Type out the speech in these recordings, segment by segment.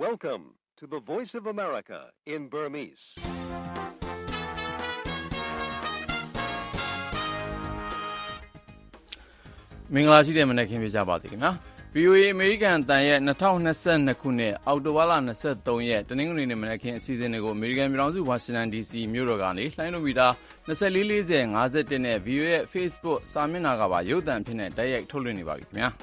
Welcome to the Voice of America in Burmese. ။မင်္ဂလာရှိတဲ့မနက်ခင်းပြကြပါသည်ခင်ဗျာ။ VOA အမေရိကန်အသံရဲ့2022ခုနှစ်အောက်တိုဘာလ23ရက်တနင်္ဂနွေနေ့မနက်ခင်းအစီအစဉ်တွေကိုအမေရိကန်ပြည်ထောင်စုဝါရှင်တန် DC မြို့တော်ကနေလှိုင်းလိုမီတာ2440 51နဲ့ VOA ရဲ့ Facebook စာမျက်နှာကပါရုပ်သံဖြစ်နေတိုက်ရိုက်ထုတ်လွှင့်နေပါပြီခင်ဗျာ။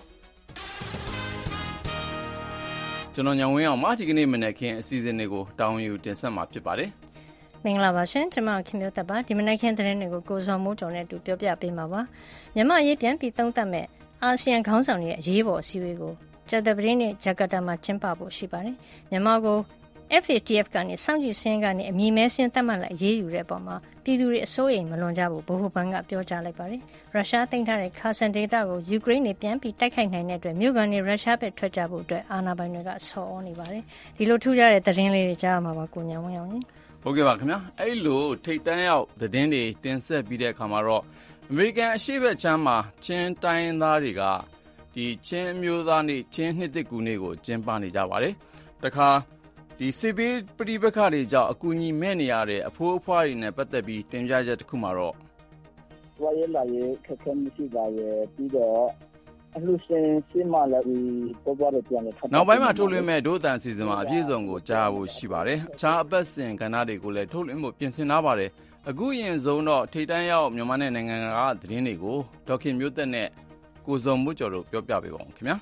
ကျွန်တော်ညောင်ဝင်းအောင်ဒီကနေ့မနက်ခင်းအစီအစဉ်တွေကိုတောင်းယူတင်ဆက်မှာဖြစ်ပါတယ်။မင်္ဂလာပါရှင်ကျွန်မခင်မျိုးသက်ပါဒီမနက်ခင်းသတင်းတွေကိုကိုစော်မိုးကျော်နဲ့အတူပြောပြပေးမှာပါမြန်မာရေးပြန်ပြီးသုံးသပ်မဲ့အာဆီယံခေါင်းဆောင်တွေရဲ့အရေးပေါ်အစည်းအဝေးကိုကြာသပတေးနေ့ဂျကာတာမှာကျင်းပဖို့ရှိပါတယ်မြန်မာကို FATF ကနေစောင့်ကြည့်စင်းကနေအမည်မဲစင်းသတ်မှတ်လိုက်အရေးယူတဲ့အပေါ်မှာပြည်သူတွေအစိုးရိမ်မလွန်ကြဘူးဗဟိုဘဏ်ကပြောကြားလိုက်ပါတယ်ရုရှားသိမ်းထားတဲ့ခါဆန်ဒေတာကိုယူကရိန်းနေပြန်ပြီးတိုက်ခိုက်နိုင်တဲ့အတွက်မြို့ကနေရုရှားဘက်ထွက်ကြဖို့အတွက်အာဏာပိုင်တွေကဆော်ဩနေပါတယ်ဒီလိုထူးခြားတဲ့သတင်းလေးတွေကြားမှာပါကိုညာဝင်းအောင်ဟုတ်ကဲ့ပါခင်ဗျာအဲ့လိုထိတ်တန်းရောက်သတင်းတွေတင်ဆက်ပြီးတဲ့အခါမှာတော့အမေရိကန်အရှေ့ဘက်ခြမ်းမှာချင်းတိုင်းသားတွေကဒီချင်းမျိုးသားနေ့ချင်းနှစ်သစ်ကူနေ့ကိုကျင်းပနေကြပါတယ်တခါဒီစစ်ပေးပဋိပက္ခတွေကြောင့်အကူအညီမဲ့နေရတဲ့အဖိုးအဖွားတွေနဲ့ပတ်သက်ပြီးတင်ပြချက်တစ်ခုမှာတော့ဝါရလာရဲ့ခက်ခဲမရှိပါရဲ့ပြီးတော့အလှရှင်ရှင်းမလာပြီးပေါ်ပေါ်တဲ့ပြန်လည်းနောက်ပိုင်းမှာထုတ်လွှင့်မဲ့ဒို့အတန်စီစဉ်မှာအပြည့်စုံကိုကြားဖို့ရှိပါတယ်အခြားအပတ်စဉ်ကဏ္ဍတွေကိုလည်းထုတ်လွှင့်ဖို့ပြင်ဆင်ထားပါတယ်အခုရင်ဆုံးတော့ထိတ်တန်းရောက်မြန်မာနိုင်ငံကသတင်းတွေကိုဒေါက်ခင်မျိုးသက်နဲ့ကိုစုံမှုကျော်တို့ပြောပြပေးပါဦးခင်ဗျာ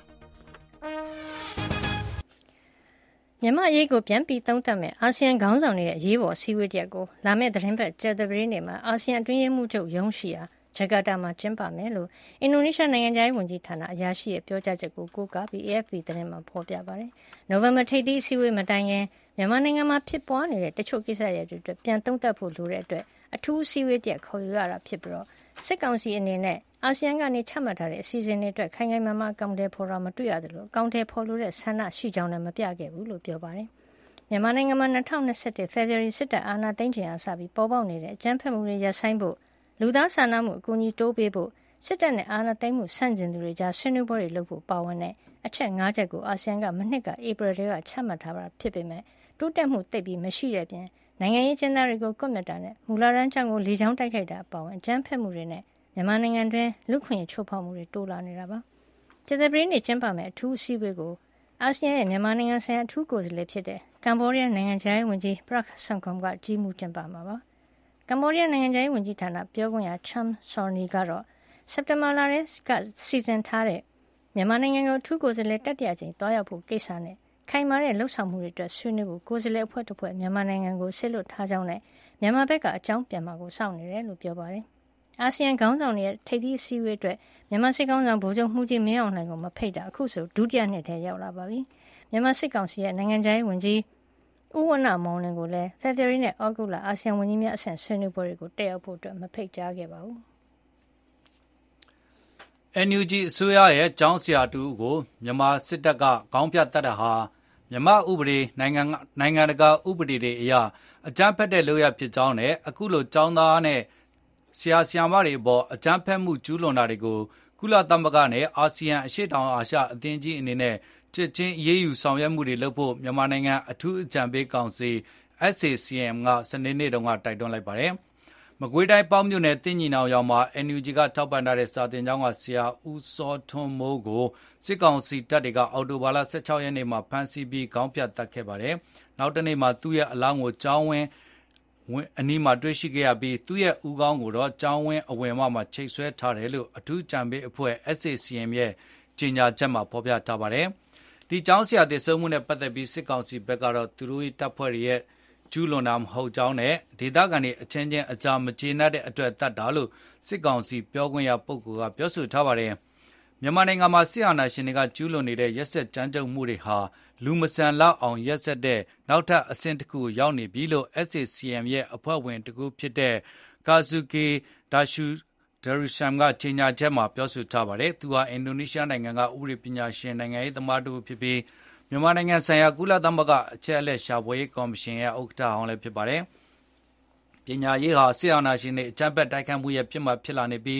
မြန်မာရေးကိုပြန်ပြီးသုံးသပ်မဲ့အာဆီယံခေါင်းဆောင်တွေရဲ့အရေးပေါ်အစည်းအဝေးတစ်ရပ်ကိုလာမယ့်သတင်းပတ်ကြာသပတေးနေ့မှာအာဆီယံအတွင်းရေးမှူးချုပ်ရုံးရှိရာဂျကာတာမှာကျင်းပမယ်လို့အင်ဒိုနီးရှားနိုင်ငံခြားရေးဝန်ကြီးဌာနအရာရှိရဲ့ပြောကြားချက်ကိုကိုးကားပြီး AFP သတင်းမှာဖော်ပြပါတယ်။နိုဝင်ဘာထိပ်သီးအစည်းအဝေးမတိုင်ခင်မြန်မာနိုင်ငံမှာဖြစ်ပွားနေတဲ့တချို့ကိစ္စရပ်တွေအတွက်ပြန်သုံးသပ်ဖို့လိုတဲ့အတွက်အထူးအစည်းအဝေးတရက်ခေါ်ယူရတာဖြစ်ပြီးစစ်ကောင်စီအနေနဲ့အာဆီယံကနေချမှတ်ထားတဲ့အစီအစဉ်တွေအတွက်ခိုင်ခိုင်မာမာအကောင့်တွေဖော်တာမတွေ့ရသလိုအကောင့်တွေဖော်လို့တဲ့ဆန္ဒရှိကြောင်းလည်းမပြခဲ့ဘူးလို့ပြောပါတယ်။မြန်မာနိုင်ငံမှာ2021 February စစ်တပ်အာဏာသိမ်းချိန်အစပြီးပေါ်ပေါက်နေတဲ့အကြမ်းဖက်မှုတွေရပ်ဆိုင်းဖို့လူသားစာနာမှုအကူအညီတိုးပေးဖို့စစ်တပ်နဲ့အာဏာသိမ်းမှုဆန့်ကျင်သူတွေကြားဆွေးနွေးပွဲတွေလုပ်ဖို့ပါဝင်တဲ့အချက်၅ချက်ကိုအာဆီယံကမနှစ်ကဧပြီလကချမှတ်ထားတာဖြစ်ပေမဲ့တိုးတက်မှုသိပ်ပြီးမရှိတဲ့ပြင်နိုင်ငံရေးကျင်းသားတွေကိုကွပ်မျက်တာနဲ့မူလတန်းကျောင်းကိုလေကြောင်းတိုက်ခိုက်တာအပါအဝင်အကြမ်းဖက်မှုတွေနဲ့မြန်မာနိုင်ငံတွင်းလူခွင့်ချိုးဖောက်မှုတွေတိုးလာနေတာပါ။ကြာသပတေးနေ့ကျင်းပမယ့်အထူးအစည်းအဝေးကိုအာဆီယံရဲ့မြန်မာနိုင်ငံဆိုင်ရာအထူးကိုယ်စားလှယ်ဖြစ်တဲ့ကမ္ဘောဒီးယားနိုင်ငံခြားရေးဝန်ကြီး Prak Sokhonn ကကြီးမှုကျင်းပမှာပါ။ကမ္ဘောဒီးယားနိုင်ငံခြားရေးဝန်ကြီးဌာနပြောခွင့်ရ Chum Sounry ကတော့စက်တင်ဘာလကစီစဉ်ထားတဲ့မြန်မာနိုင်ငံကိုအထူးကိုယ်စားလှယ်တတိယကြိမ်တွားရောက်ဖို့ကိစ္စနဲ့ခိုင်မာတဲ့လှုပ်ဆောင်မှုတွေအတွက်ဆွေးနွေးဖို့ကိုယ်စားလှယ်အဖွဲ့တစ်ဖွဲ့မြန်မာနိုင်ငံကိုဆက်လွတ်ထားကြောင်းနဲ့မြန်မာဘက်ကအကြောင်းပြန်မှာကိုစောင့်နေတယ်လို့ပြောပါတယ်။အာဆီယံခေါင်းဆောင်တွေရဲ့ထိပ်သီးအစည်းအဝေးအတွက်မြန်မာစစ်ကောင်ဆောင်ဗိုလ်ချုပ်မှုကြီးမင်းအောင်လှိုင်ကိုမဖိတ်တာအခုဆိုဒုတိယနှစ်ထဲရောက်လာပါပြီ။မြန်မာစစ်ကောင်စီရဲ့နိုင်ငံခြားရေးဝန်ကြီးဦးဝဏ္ဏမောင်လွင်ကိုလည်း February နဲ့ August လအာဆီယံဝန်ကြီးများအဆင့်ဆွေးနွေးပွဲတွေကိုတက်ရောက်ဖို့အတွက်မဖိတ်ကြားခဲ့ပါဘူး။ NUG အစိုးရရဲ့ကျောင်းဆရာတူကိုမြန်မာစစ်တပ်ကခေါင်းဖြတ်တတ်တာဟာမြန်မာဥပဒေနိုင်ငံတကာဥပဒေတွေအရအကြမ်းဖက်တဲ့လုပ်ရဖြစ်ကြောင်းနဲ့အခုလိုကျောင်းသားနဲ့ဆရာဆရာမတွေအပေါ်အကြမ်းဖက်မှုကျူးလွန်တာတွေကိုကုလသမဂ္ဂနဲ့အာဆီယံအရှေ့တောင်အာရှအသင်းကြီးအနေနဲ့ချက်ချင်းအရေးယူဆောင်ရွက်မှုတွေလုပ်ဖို့မြန်မာနိုင်ငံအထူးအကြံပေးကောင်စီ SAC-M ကစနေနေ့တုန်းကတိုက်တွန်းလိုက်ပါတယ်။မကွေးတိုင်းပေါင်းမြို့နယ်တင့်ညီနောင်ရွာမှာ NUG ကထောက်ပံ့ထားတဲ့စာသင်ကျောင်းကဆရာဦးစောထွန်းမိုးကိုစစ်ကောင်စီတပ်တွေကအော်တိုဘာလ16ရက်နေ့မှာဖမ်းဆီးပြီးခေါင်းဖြတ်တပ်ခဲ့ပါတယ်။နောက်တနေ့မှာသူ့ရဲ့အလောင်းကိုကျောင်းဝင်းအနီးမှာတွေ့ရှိခဲ့ရပြီးသူ့ရဲ့ဦးခေါင်းကိုတော့ကျောင်းဝင်းအဝင်မှာချိတ်ဆွဲထားတယ်လို့အထူးကြံပေးအဖွဲ့ SAC-M ရဲ့ကြေညာချက်မှာဖော်ပြထားပါတယ်။ဒီကျောင်းဆရာတည်ဆုံမှုနဲ့ပတ်သက်ပြီးစစ်ကောင်စီဘက်ကတော့သူတို့ရဲ့တပ်ဖွဲ့ရဲ့ကျူးလွန်တာမဟုတ်ကြောင်းနဲ့ဒေသခံတွေအချင်းချင်းအကြမကျေနပ်တဲ့အတွက်တတ်တာလို့စစ်ကောင်စီပြောခွင့်ရပုဂ္ဂိုလ်ကပြောဆိုထားပါတယ်။မြန်မာနိုင်ငံမှာစစ်အာဏာရှင်တွေကကျူးလွန်နေတဲ့ရက်စက်ကြမ်းကြုတ်မှုတွေဟာလူမဆန်လောက်အောင်ရက်စက်တဲ့နောက်ထပ်အဆင့်တစ်ခုရောက်နေပြီလို့ SAC-M ရဲ့အဖွဲ့ဝင်တစ်ခုဖြစ်တဲ့ Kazuki Darusman ကကြေညာချက်မှာပြောဆိုထားပါတယ်။သူဟာအင်ဒိုနီးရှားနိုင်ငံကဥပဒေပညာရှင်နိုင်ငံရေးသမားတူဖြစ်ပြီးမြန်မာနိုင်ငံဆိုင်ရာကုလသမဂ္ဂအချက်အလက်ရှာဖွေရေးကော်မရှင်ရဲ့ဥက္ကဋ္ဌဟောင်းလည်းဖြစ်ပါတယ်။ပညာရေးဟာစစ်အာဏာရှင်တွေအကြမ်းဖက်တိုက်ခိုက်မှုရဲ့ဖြစ်မှဖြစ်လာနေပြီး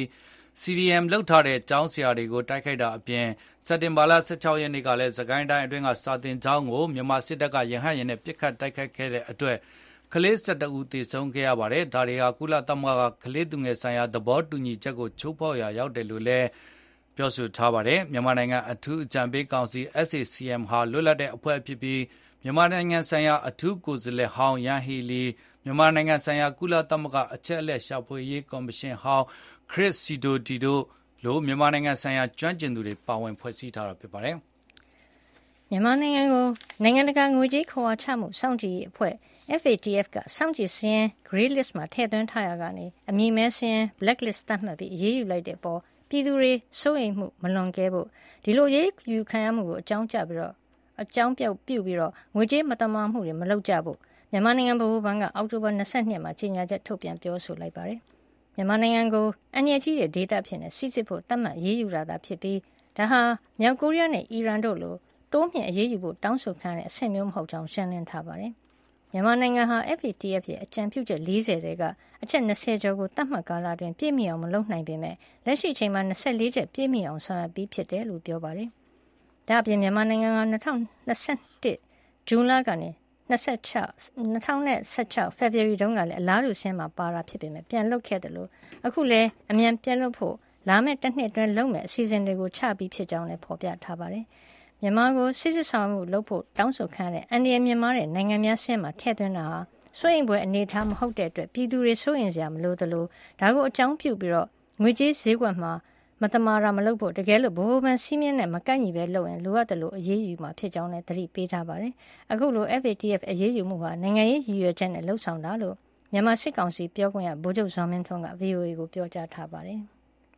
CDM လောက်ထားတဲ့ကျောင်းဆရာတွေကိုတိုက်ခိုက်တာအပြင်စက်တင်ဘာလ16ရက်နေ့ကလည်းစကိုင်းတိုင်းအတွင်းကစာတင်ကျောင်းကိုမြန်မာစစ်တပ်ကရဟတ်ယာဉ်နဲ့ပစ်ခတ်တိုက်ခိုက်ခဲ့တဲ့အတွက်ကလေး12ဦးသေဆုံးခဲ့ရပါတယ်။ဒါတွေဟာကုလသမဂ္ဂကလေးသူငယ်ဆိုင်ရာသဘောတူညီချက်ကိုချိုးဖောက်ရာရောက်တယ်လို့လည်းပြောဆိုထားပါတယ်။မြန်မာနိုင်ငံအထူးအကြံပေးကောင်စီ SACM ဟာလွတ်လပ်တဲ့အဖွဲ့ဖြစ်ပြီးမြန်မာနိုင်ငံဆိုင်ရာအထူးကိုယ်စားလှယ်ဟောင်းရန်ဟီလီမြန်မာနိုင်ငံဆိုင်ရာကုလသမဂ္ဂအချက်အလက်ရှာဖွေရေးကော်မရှင်ဟောင်းခရစ်စီဒိုတီတို့လိုမြန်မာနိုင်ငံဆိုင်ရာကျွမ်းကျင်သူတွေပါဝင်ဖွဲ့စည်းထားတာဖြစ်ပါတယ်။မြန်မာနိုင်ငံကိုနိုင်ငံတကာငွေကြေးခဝါချမှုစောင့်ကြည့်ရေးအဖွဲ့ FATF ကစောင့်ကြည့်စာရင်း Grey List မှာထည့်သွင်းထားရကနေအမည်မဲစာရင်း Blacklist သတ်မှတ်ပြီးအရေးယူလိုက်တဲ့ပေါ်ပြည်သူတွေစိုးရိမ်မှုမလွန်ကဲဖို့ဒီလိုရေးယူခံရမှုကိုအကြောင်းပြုပြီးငွေကြေးမတမာမှုတွေမလုပ်ကြဖို့မြန်မာနိုင်ငံဗဟိုဘဏ်ကအောက်တိုဘာ22မှာကြေညာချက်ထုတ်ပြန်ပြောဆိုလိုက်ပါတယ်။မြန်မာနိုင်ငံကိုအန္တရာယ်ကြီးတဲ့ဒေသဖြစ်နေစစ်စစ်ဖို့သတ်မှတ်ရေးယူတာသာဖြစ်ပြီးဒါဟာမြောက်ကိုရီးယားနဲ့အီရန်တို့လိုတိုးမြင့်အရေးယူဖို့တောင်းဆိုခံရတဲ့အဆင့်မျိုးမဟုတ်ကြောင်းရှင်းလင်းထားပါတယ်။မြန်မာနိုင်ငံဟာ FATF ရဲ့အကြံပြုချက်40တဲကအချက်20ကျော်ကိုတတ်မှတ်ကာလအတွင်းပြည့်မီအောင်မလုပ်နိုင်ပေမဲ့လက်ရှိအချိန်မှာ24ချက်ပြည့်မီအောင်ဆောင်ရွက်ပြီးဖြစ်တယ်လို့ပြောပါတယ်။ဒါ့အပြင်မြန်မာနိုင်ငံက2021ဇွန်လကနေ2016 February တုန်းကလည်းအလားတူဆင်းမှာပါတာဖြစ်ပေမဲ့ပြန်လွတ်ခဲ့တယ်လို့အခုလည်းအမြန်ပြန်လွတ်ဖို့လာမယ့်တစ်နှစ်အတွင်းလုပ်မဲ့အစီအစဉ်တွေကိုချပြီးဖြစ်ကြောင်းလည်းဖော်ပြထားပါတယ်။မြန်မာကိုစစ်ဆောင်မှုလုပ်ဖို့တောင်းဆိုခံတဲ့အန်ဒီယယ်မြန်မာတဲ့နိုင်ငံများဆင်းမှာထည့်သွင်းတာဟာစိုးရင်ပွဲအနေထားမဟုတ်တဲ့အတွက်ပြည်သူတွေစိုးရင်စရာမလိုသလိုဒါကိုအကြောင်းပြုပြီးတော့ငွေကြေးဈေးကွက်မှာမတမာရာမလုပ်ဖို့တကယ်လို့ဘိုးဘန်စီးမြင့်နဲ့မကန့်ညီပဲလုပ်ရင်လိုအပ်တယ်လို့အရေးယူမှာဖြစ်ကြောင်းလည်းသတိပေးထားပါတယ်။အခုလို FATF အရေးယူမှုဟာနိုင်ငံရေးရည်ရွယ်ချက်နဲ့လှုပ်ဆောင်တာလို့မြန်မာစစ်ကောင်စီပြောခွင့်ရဗိုလ်ချုပ်ဇော်မင်းထွန်းက VOA ကိုပြောကြားထားပါတယ်။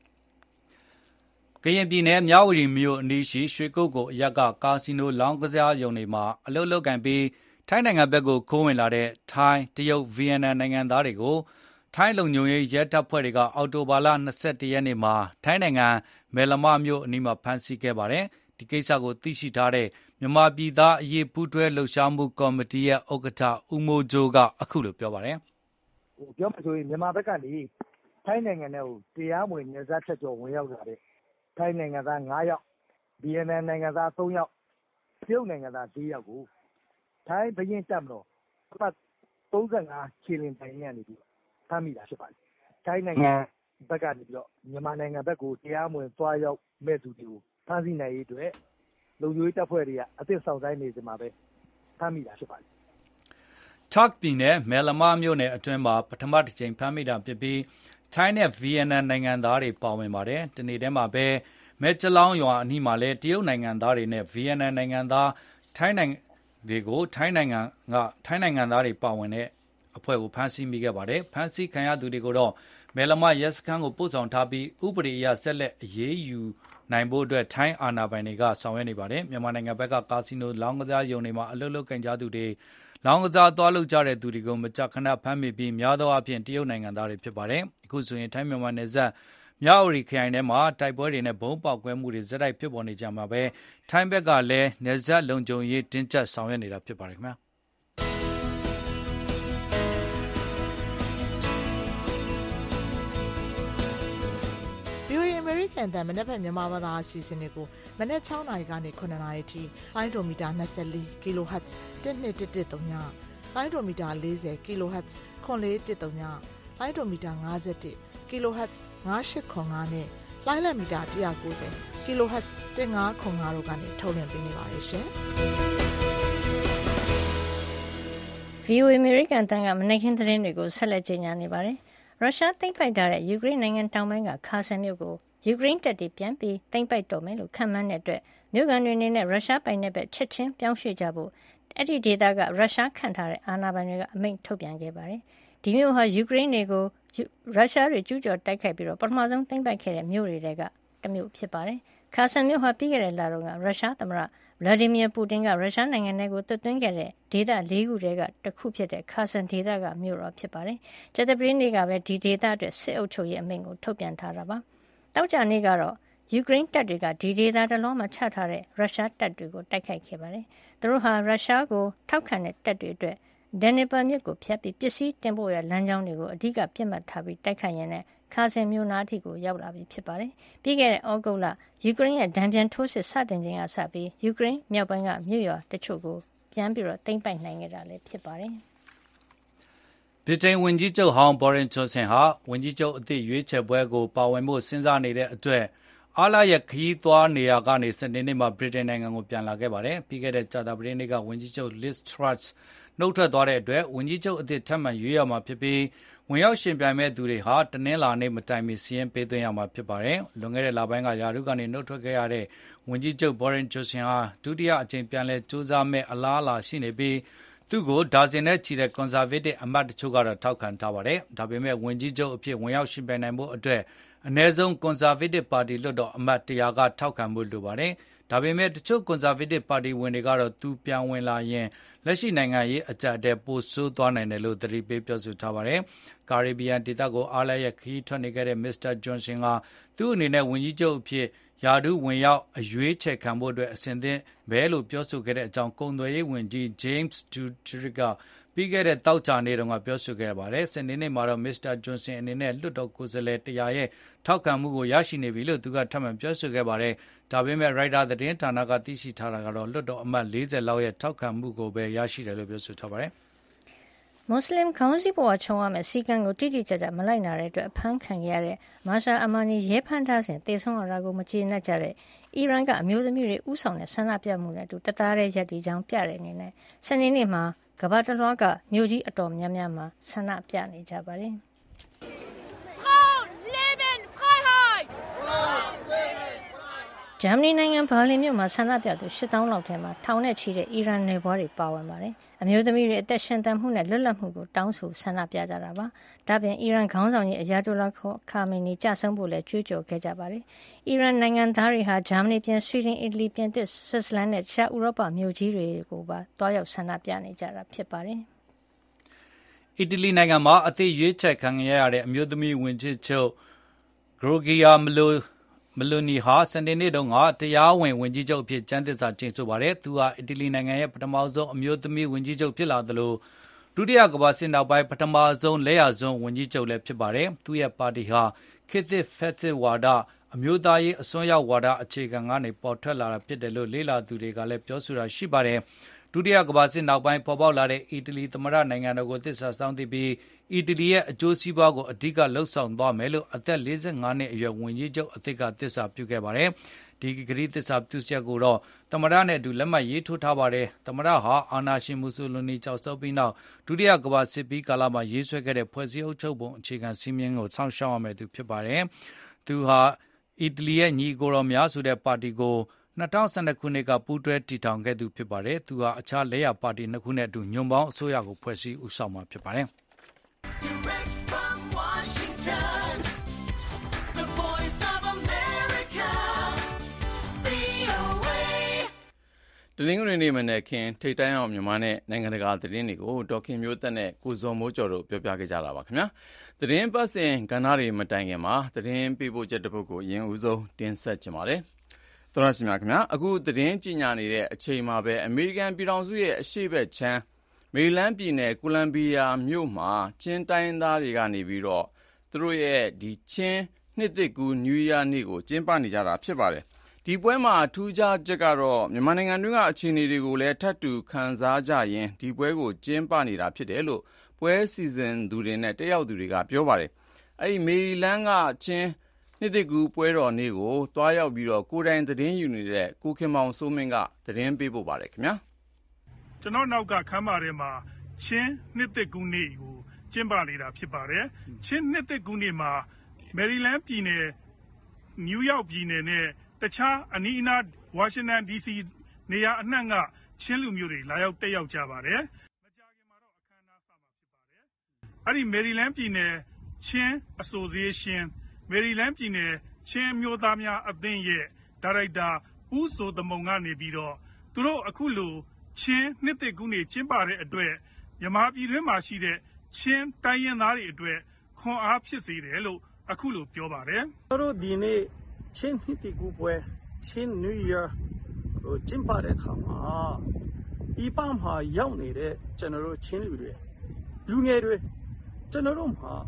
ကရင်ပြည်နယ်မြဝတီမြို့အနီးရှိရွှေကုတ်ကိုအရက်ကကာစီနိုလောင်းကစားရုံတွေမှာအလုပ်လုပ်ကင်ပြီးထိုင်းနိုင်ငံဘက်ကိုခိုးဝင်လာတဲ့ထိုင်းတရုတ်ဗီယက်နမ်နိုင်ငံသားတွေကိုထိုင်းလုံခြုံရေးရဲတပ်ဖွဲ့တွေကအော်တိုဘာလ21ရက်နေ့မှာထိုင်းနိုင်ငံမယ်လမမြို့အနီးမှာဖမ်းဆီးခဲ့ပါတယ်။ဒီကိစ္စကိုသိရှိထားတဲ့မြန်မာပြည်သားအရေးပူးတွဲလှုပ်ရှားမှုကော်မတီရဲ့ဥက္ကဋ္ဌဦးမိုးကြိုးကအခုလိုပြောပါတယ်။ပြောမှဆိုရင်မြန်မာဘက်ကနေထိုင်းနိုင်ငံထဲကိုတရားမဝင်နယ်စပ်ဖြတ်ကျော်ဝင်ရောက်လာတဲ့ထိုင်းနိုင်ငံသား9ယောက်ဗီယက်နမ်နိုင်ငံသား3ယောက်တရုတ်နိုင်ငံသား4ယောက်ကိုထိုင်းဘုရင်တပ်မတော်အမှတ်35ခြေလင်တိုင်ကနေပြီးဖမ်းမိတာဖြစ်ပါတယ်။ထိုင်းနိုင်ငံဘက်ကနေပြီးတော့မြန်မာနိုင်ငံဘက်ကိုတရားမဝင်သွားရောက်မဲ့သူတွေကိုဖမ်းဆီးနိုင်ရေးအတွက်လုံခြုံရေးတပ်ဖွဲ့တွေကအသစ်ဆောင်တိုင်းနေစမှာပဲဖမ်းမိတာဖြစ်ပါတယ်။ Talk ပြည်နယ်မယ်လမမြို့နယ်အတွင်းမှာပထမတစ်ကြိမ်ဖမ်းမိတာဖြစ်ပြီးထိုင်းနဲ့ဗီယက်နမ်နိုင်ငံသားတွေပါဝင်ပါတယ်။တနေ့တည်းမှာပဲမဲကျလောင်းရွာအနီးမှာလည်းတရုတ်နိုင်ငံသားတွေနဲ့ဗီယက်နမ်နိုင်ငံသားထိုင်းနိုင်ငံသားတွေပါဝင်တဲ့အဖွဲ့ကိုဖမ်းဆီးမိခဲ့ပါတယ်။ဖမ်းဆီးခံရသူတွေကိုတော့မဲလမရဲစခန်းကိုပို့ဆောင်ထားပြီးဥပဒေအရဆက်လက်အရေးယူနိုင်ဖို့အတွက်ထိုင်းအာဏာပိုင်တွေကဆောင်ရွက်နေပါတယ်။မြန်မာနိုင်ငံဘက်ကကာစီနိုလောင်းကစားရုံတွေမှာအလုပ်လုပ်ကင်ကြသူတွေလောင်းကစားသွားလုပ်ကြတဲ့သူတွေကိုမကြာခဏဖမ်းမိပြီးများသောအားဖြင့်တရုတ်နိုင်ငံသားတွေဖြစ်ပါတယ်။အခုဆိုရင်ထိုင်းမြန်မာနယ်စပ်မြဝတီခရိုင်ထဲမှာတိုက်ပွဲတွေနဲ့ဘုံပေါက်ကွဲမှုတွေဇက်တိုက်ဖြစ်ပေါ်နေကြမှာပဲထိုင်းဘက်ကလည်းနယ်စပ်လုံခြုံရေးတင်းကျပ်ဆောင်ရွက်နေတာဖြစ်ပါတယ်ခင်ဗျာကန်တန်မနက်ဖြန်မြန်မာဘာသာအစီအစဉ်တွေကိုမနက်6နာရီကနေ9နာရီထိလိုင်းဒိုမီတာ24 kHz 1213ညလိုင်းဒိုမီတာ40 kHz 9413ညလိုင်းဒိုမီတာ51 kHz 9805နဲ့လိုင်းလက်မီတာ190 kHz 1505တို့ကနေထုတ်လွှင့်ပေးနေပါတယ်ရှင်။ VOA American တန်ကမနက်ခင်းသတင်းတွေကိုဆက်လက်ကြေညာနေပါတယ်။ရုရှားသိမ်းပိုက်ထားတဲ့ယူကရိန်းနိုင်ငံတောင်ပိုင်းကခါဆန်မြို့ကိုယူကရိန်းတပ်တွေပြန်ပြီးသိမ်းပိုက်တော့မယ်လို့ခန့်မှန်းတဲ့အတွက်မြို့ကန်တွေအနေနဲ့ရုရှားပိုင်နက်ဘက်ချက်ချင်းပြောင်းရွှေ့ကြဖို့အဲ့ဒီဒေသကရုရှားခန့်ထားတဲ့အာဏာပိုင်တွေကအမိန့်ထုတ်ပြန်ခဲ့ပါတယ်။ဒီမြို့ဟာယူကရိန်းတွေကိုရုရှားတွေကျူးကျော်တိုက်ခိုက်ပြီးတော့ပထမဆုံးသိမ်းပိုက်ခဲ့တဲ့မြို့တွေကတစ်မြို့ဖြစ်ပါတယ်။ခါဆန်မြို့ဟာပြီးခဲ့တဲ့လတုန်းကရုရှားသမ္မတဗလာဒီမီယာပူတင်ကရုရှားနိုင်ငံထဲကိုသွတ်သွင်းခဲ့တဲ့ဒေသ၄ခုထဲကတစ်ခုဖြစ်တဲ့ခါဆန်ဒေသကမြို့တော်ဖြစ်ပါတယ်။ကြာသပတေးနေ့ကပဲဒီဒေသအတွက်စစ်အုပ်ချုပ်ရေးအမိန့်ကိုထုတ်ပြန်ထားတာပါ။တောက်ကြနေ့ကတော့ယူကရိန်းတပ်တွေကဒီဒေသတလွှားမှာချထားတဲ့ရုရှားတပ်တွေကိုတိုက်ခိုက်ခဲ့ပါတယ်။သူတို့ဟာရုရှားကိုထောက်ခံတဲ့တပ်တွေအတွက်ဒန်နီပါမြစ်ကိုဖျက်ပြီးပစ္စည်းတင်ပို့ရလမ်းကြောင်းတွေကိုအဓိကပြစ်မှတ်ထားပြီးတိုက်ခိုက်ရင်းနဲ့ခါဆင်မြို့နားအထိကိုရောက်လာပြီဖြစ်ပါတယ်။ပြီးခဲ့တဲ့ဩဂုတ်လယူကရိန်းရဲ့ဒဏ်ပြန်ထိုးစစ်စတင်ချိန်ကစပြီးယူကရိန်းမြောက်ပိုင်းကမြို့ရွာတချို့ကိုပြန်ပြီးတော့သိမ်းပိုက်နိုင်ခဲ့တာလည်းဖြစ်ပါတယ်။ဗြိတိန်ဝန်ကြီးချုပ်ဟောင်းဘော်ရင်ဂျွန်ဆင်ဟာဝန်ကြီးချုပ်အသစ်ရွေးချယ်ပွဲကိုပါဝင်ဖို့စဉ်းစားနေတဲ့အတွက်အားလရဲ့ခရီးသွားနေရာကနေစနေနေ့မှာဗြိတိန်နိုင်ငံကိုပြန်လာခဲ့ပါတယ်။ပြီးခဲ့တဲ့ကြာသပတေးနေ့ကဝန်ကြီးချုပ် Liz Truss နှုတ်ထွက်သွားတဲ့အတွက်ဝန်ကြီးချုပ်အသစ်ထပ်မံရွေးရမှာဖြစ်ပြီးဝင်ရောက်ရှင်ပြိုင်မဲ့သူတွေဟာတနင်္လာနေ့မတိုင်မီစီရင်ပေးသွင်းရမှာဖြစ်ပါတယ်။လွန်ခဲ့တဲ့လပိုင်းကယာရုကနေနှုတ်ထွက်ခဲ့ရတဲ့ဝန်ကြီးချုပ်ဘော်ရင်ဂျွန်ဆင်ဟာဒုတိယအကြိမ်ပြန်လည်ကြိုးစားမဲ့အလားအလာရှိနေပြီးသူ့ကိုဒါဇင်နဲ့ချီတဲ့ကွန်ဆာဗေးတစ်အမတ်တချို့ကတော့ထောက်ခံထားပါတယ်။ဒါပေမဲ့ဝန်ကြီးချုပ်အဖြစ်ဝင်ရောက်ရှင်ပြိုင်နိုင်ဖို့အတွက်အနည်းဆုံးကွန်ဆာဗေးတစ်ပါတီလွှတ်တော်အမတ်100ကထောက်ခံမှုလိုပါတယ်။ဒါပေမဲ့တချို့ကွန်ဆာဗေးတစ်ပါတီဝင်တွေကတော့သူပြန်ဝင်လာရင်လက်ရှိနိုင်ငံရေးအကြပ်အတည်းပိုဆိုးသွားနိုင်တယ်လို့သတိပေးပြောဆိုထားပါတယ်။ကာရစ်ဘီယံဒေသကိုအားလရဲ့ခရီးထွက်နေခဲ့တဲ့မစ္စတာဂျွန်ဆင်ကသူ့အနေနဲ့ဝန်ကြီးချုပ်အဖြစ်ယာဒူးဝင်ရောက်အရွေးချယ်ခံဖို့အတွက်အစဉ်သင့်ပဲလို့ပြောဆိုခဲ့တဲ့အကြောင်းကုန်သွယ်ရေးဝန်ကြီး James Dutrick ကပြီးခဲ့တဲ့တောက်ချာနေ့တုန်းကပြောဆိုခဲ့ပါတယ်။စနေနေ့မှာတော့မစ္စတာဂျွန်ဆင်အနေနဲ့လွှတ်တော်ကိုယ်စားလှယ်100ရဲ့ထောက်ခံမှုကိုရရှိနေပြီလို့သူကထပ်မံပြောဆိုခဲ့ပါတယ်။ဒါပေမဲ့ရိုက်တာသတင်းဌာနကသိရှိထားတာကတော့လွှတ်တော်အမတ်40လောက်ရဲ့ထောက်ခံမှုကိုပဲရရှိတယ်လို့ပြောဆိုထားပါတယ်။မွတ်စလင်ခေါင်းစည်းပေါ်ခြုံရမယ့်စီကံကိုတိတိကျကျမလိုက်နာတဲ့အတွက်အဖမ်းခံရတဲ့မာရှာအမာနီရဲဖမ်းထားစဉ်တေဆုံးရတာကိုမကျေနပ်ကြတဲ့အီရန်ကအမျိုးသမီးတွေဥဆောင်တဲ့ဆန္ဒပြမှုနဲ့အတူတသားတည်းရပ်တည်ကြောင်းပြတဲ့အနေနဲ့စနေနေ့မှာကမ္ဘာတလွှားကမြို့ကြီးအတော်များများမှာဆန္ဒပြနေကြပါတယ်။ဂျာမနီနိုင်ငံဘာလင်မြို့မှာဆန္ဒပြသူ8000လောက်ထဲမှာထောင်နဲ့ချီတဲ့အီရန်နယ်ဘွားတွေပါဝင်ပါတယ်။အမျိုးသမီးတွေအသက်ရှင်သန်မှုနဲ့လွတ်လပ်မှုကိုတောင်းဆိုဆန္ဒပြကြတာပါ။ဒါ့ပြင်အီရန်ခေါင်းဆောင်ကြီးအယာတိုလာခါမီနီကြဆုံးဖို့လည်းကြွေးကြော်ခဲ့ကြပါတယ်။အီရန်နိုင်ငံသားတွေဟာဂျာမနီပြင်ဆွီဒင်အီတလီပြင်သစ်ဆွစ်ဇာလန်နဲ့တခြားဥရောပမြို့ကြီးတွေကိုပါတွားရောက်ဆန္ဒပြနေကြတာဖြစ်ပါတယ်။အီတလီနိုင်ငံမှာအသစ်ရွေးချယ်ခံရတဲ့အမျိုးသမီးဝန်ကြီးချုပ်ဂရိုဂီယာမလိုနီဟာစနေနေ့တုန်းကတရားဝင်ဝန်ကြီးချုပ်အဖြစ်ကျမ်းသစ္စာကျိန်ဆိုပါတယ်။သူဟာအီတလီနိုင်ငံရဲ့ပထမဆုံးအမျိုးသမီးဝန်ကြီးချုပ်ဖြစ်လာသလိုဒုတိယကမ္ဘာစစ်နောက်ပိုင်းပထမဆုံးလက်ရဆုံးဝန်ကြီးချုပ်လည်းဖြစ်ပါတယ်။သူ့ရဲ့ပါတီဟာခေတ်သစ်ဖက်စစ်ဝါဒအမျိုးသားရေးအစွန်းရောက်ဝါဒအခြေခံကနေပေါ်ထွက်လာတာဖြစ်တယ်လို့လေ့လာသူတွေကလည်းပြောဆိုတာရှိပါတယ်။ဒုတိယကမ္ဘာစစ်နောက်ပိုင်းပေါ်ပေါက်လာတဲ့အီတလီသမ္မတနိုင်ငံတော်ကိုသစ္စာစောင့်သိပြီးအီတလီရဲ့အကျိုးစီးပွားကိုအဓိကလှုပ်ဆောင်သွားမယ်လို့အသက်45နှစ်အရွယ်ဝန်ကြီးချုပ်အသစ်ကသစ္စာပြုခဲ့ပါတယ်။ဒီဂရီသစ္စာပြုချက်ကိုတော့သမ္မတနဲ့အတူလက်မှတ်ရေးထိုးထားပါတယ်။သမ္မတဟာအာနာရှင်မူဆိုလိုနီကြောက်စောပြီးနောက်ဒုတိယကမ္ဘာစစ်ပြီးကာလမှာရေးဆွဲခဲ့တဲ့ဖွဲ့စည်းအုပ်ချုပ်ပုံအခြေခံစည်းမျဉ်းကိုစောင့်ရှောက်ရမယ်သူဖြစ်ပါတယ်။သူဟာအီတလီရဲ့ညီကိုတော်များဆိုတဲ့ပါတီကို2012ခုနှစ်ကပူးတွဲတည်ထောင်ခဲ့သူဖြစ်ပါတယ်။သူဟာအခြားလက်ရပါတီ2ခုနဲ့အတူညွန့်ပေါင်းအစိုးရကိုဖွဲ့စည်းဦးဆောင်မှာဖြစ်ပါတယ်။ Direct from Washington, the Voice of America, VOA တနင်္ဂနွေနေ့မနက်ခင်းထိပ်တန်းအောင်မြန်မာနဲ့နိုင်ငံတကာသတင်းတွေကိုဒေါက်ခင်မျိုးသက်နဲ့ကိုဇော်မိုးကျော်တို့ပြောပြခဲ့ကြတာပါခင်ဗျာ။သတင်းပတ်စဉ်ကဏ္ဍတွေမတိုင်ခင်မှာသတင်းပေးပို့ချက်တစ်ပုဒ်ကိုအရင်ဦးဆုံးတင်ဆက်ကြပါမယ်။သောရရှိမြခင်ဗျာအခုသတင်းကြီးညာနေတဲ့အချိန်မှာပဲအမေရိကန်ပြည်ထောင်စုရဲ့အရှေ့ဘက်ခြမ်းမေရီလန်းပြည်နယ်ကိုလံဘီယာမြို့မှာချင်းတိုင်းသားတွေကနေပြီးတော့သူတို့ရဲ့ဒီချင်းနှစ်သစ်ကူး New Year နေ့ကိုကျင်းပနေကြတာဖြစ်ပါတယ်ဒီပွဲမှာထူးခြားချက်ကတော့မြန်မာနိုင်ငံတွင်းကအခြေအနေတွေကိုလည်းထပ်တူခန်းစားကြရင်ဒီပွဲကိုကျင်းပနေတာဖြစ်တယ်လို့ပွဲစီစဉ်သူတွေနဲ့တက်ရောက်သူတွေကပြောပါတယ်အဲဒီမေရီလန်းကချင်းနှစ်သစ်ကူးပွဲတော်နေ့ကိုတွားရောက်ပြီးတော့ကိုယ်တိုင်သတင်းယူနေတဲ့ကိုခင်မောင်စိုးမင်းကသတင်းပေးပို့ပါတယ်ခင်ဗျာကျွန်တော်နောက်ကခမ်းမထဲမှာချင်းနှစ်သစ်ကူးနေ့ကိုကျင်းပနေတာဖြစ်ပါတယ်ချင်းနှစ်သစ်ကူးနေ့မှာမယ်ရီလန်းပြည်နယ်နယူးယောက်ပြည်နယ်နဲ့တခြားအနီးအနားဝါရှင်တန် DC နေရာအနှံ့ကချင်းလူမျိုးတွေလာရောက်တက်ရောက်ကြပါတယ်မကြာခင်မှာတော့အခမ်းအနားစမှာဖြစ်ပါတယ်အဲ့ဒီမယ်ရီလန်းပြည်နယ်ချင်း Associationမေရီလန်းပြည်နယ်ချင်းမျိုးသားများအသင်းရဲ့ဒါရိုက်တာဦးစိုးသမုံကနေပြီးတော့သူတို့အခုလိုချင်းနှစ်သစ်ကူးနေ့ကျင်းပတဲ့အတွက်မြန်မာပြည်တွင်းမှာရှိတဲ့ချင်းတိုင်းရင်းသားတွေအတွက်ခွန်အားဖြစ်စေတယ်လို့အခုလိုပြောပါတယ်တို့ဒီနေ့ချင်းနှစ်သစ်ကူးပွဲချင်း New Year ကိုကျင်းပတဲ့အခါမှာဒီပမှာရောက်နေတဲ့ကျွန်တော်တို့ချင်းလူငယ်တွေကျွန်တော်တို့မှာထ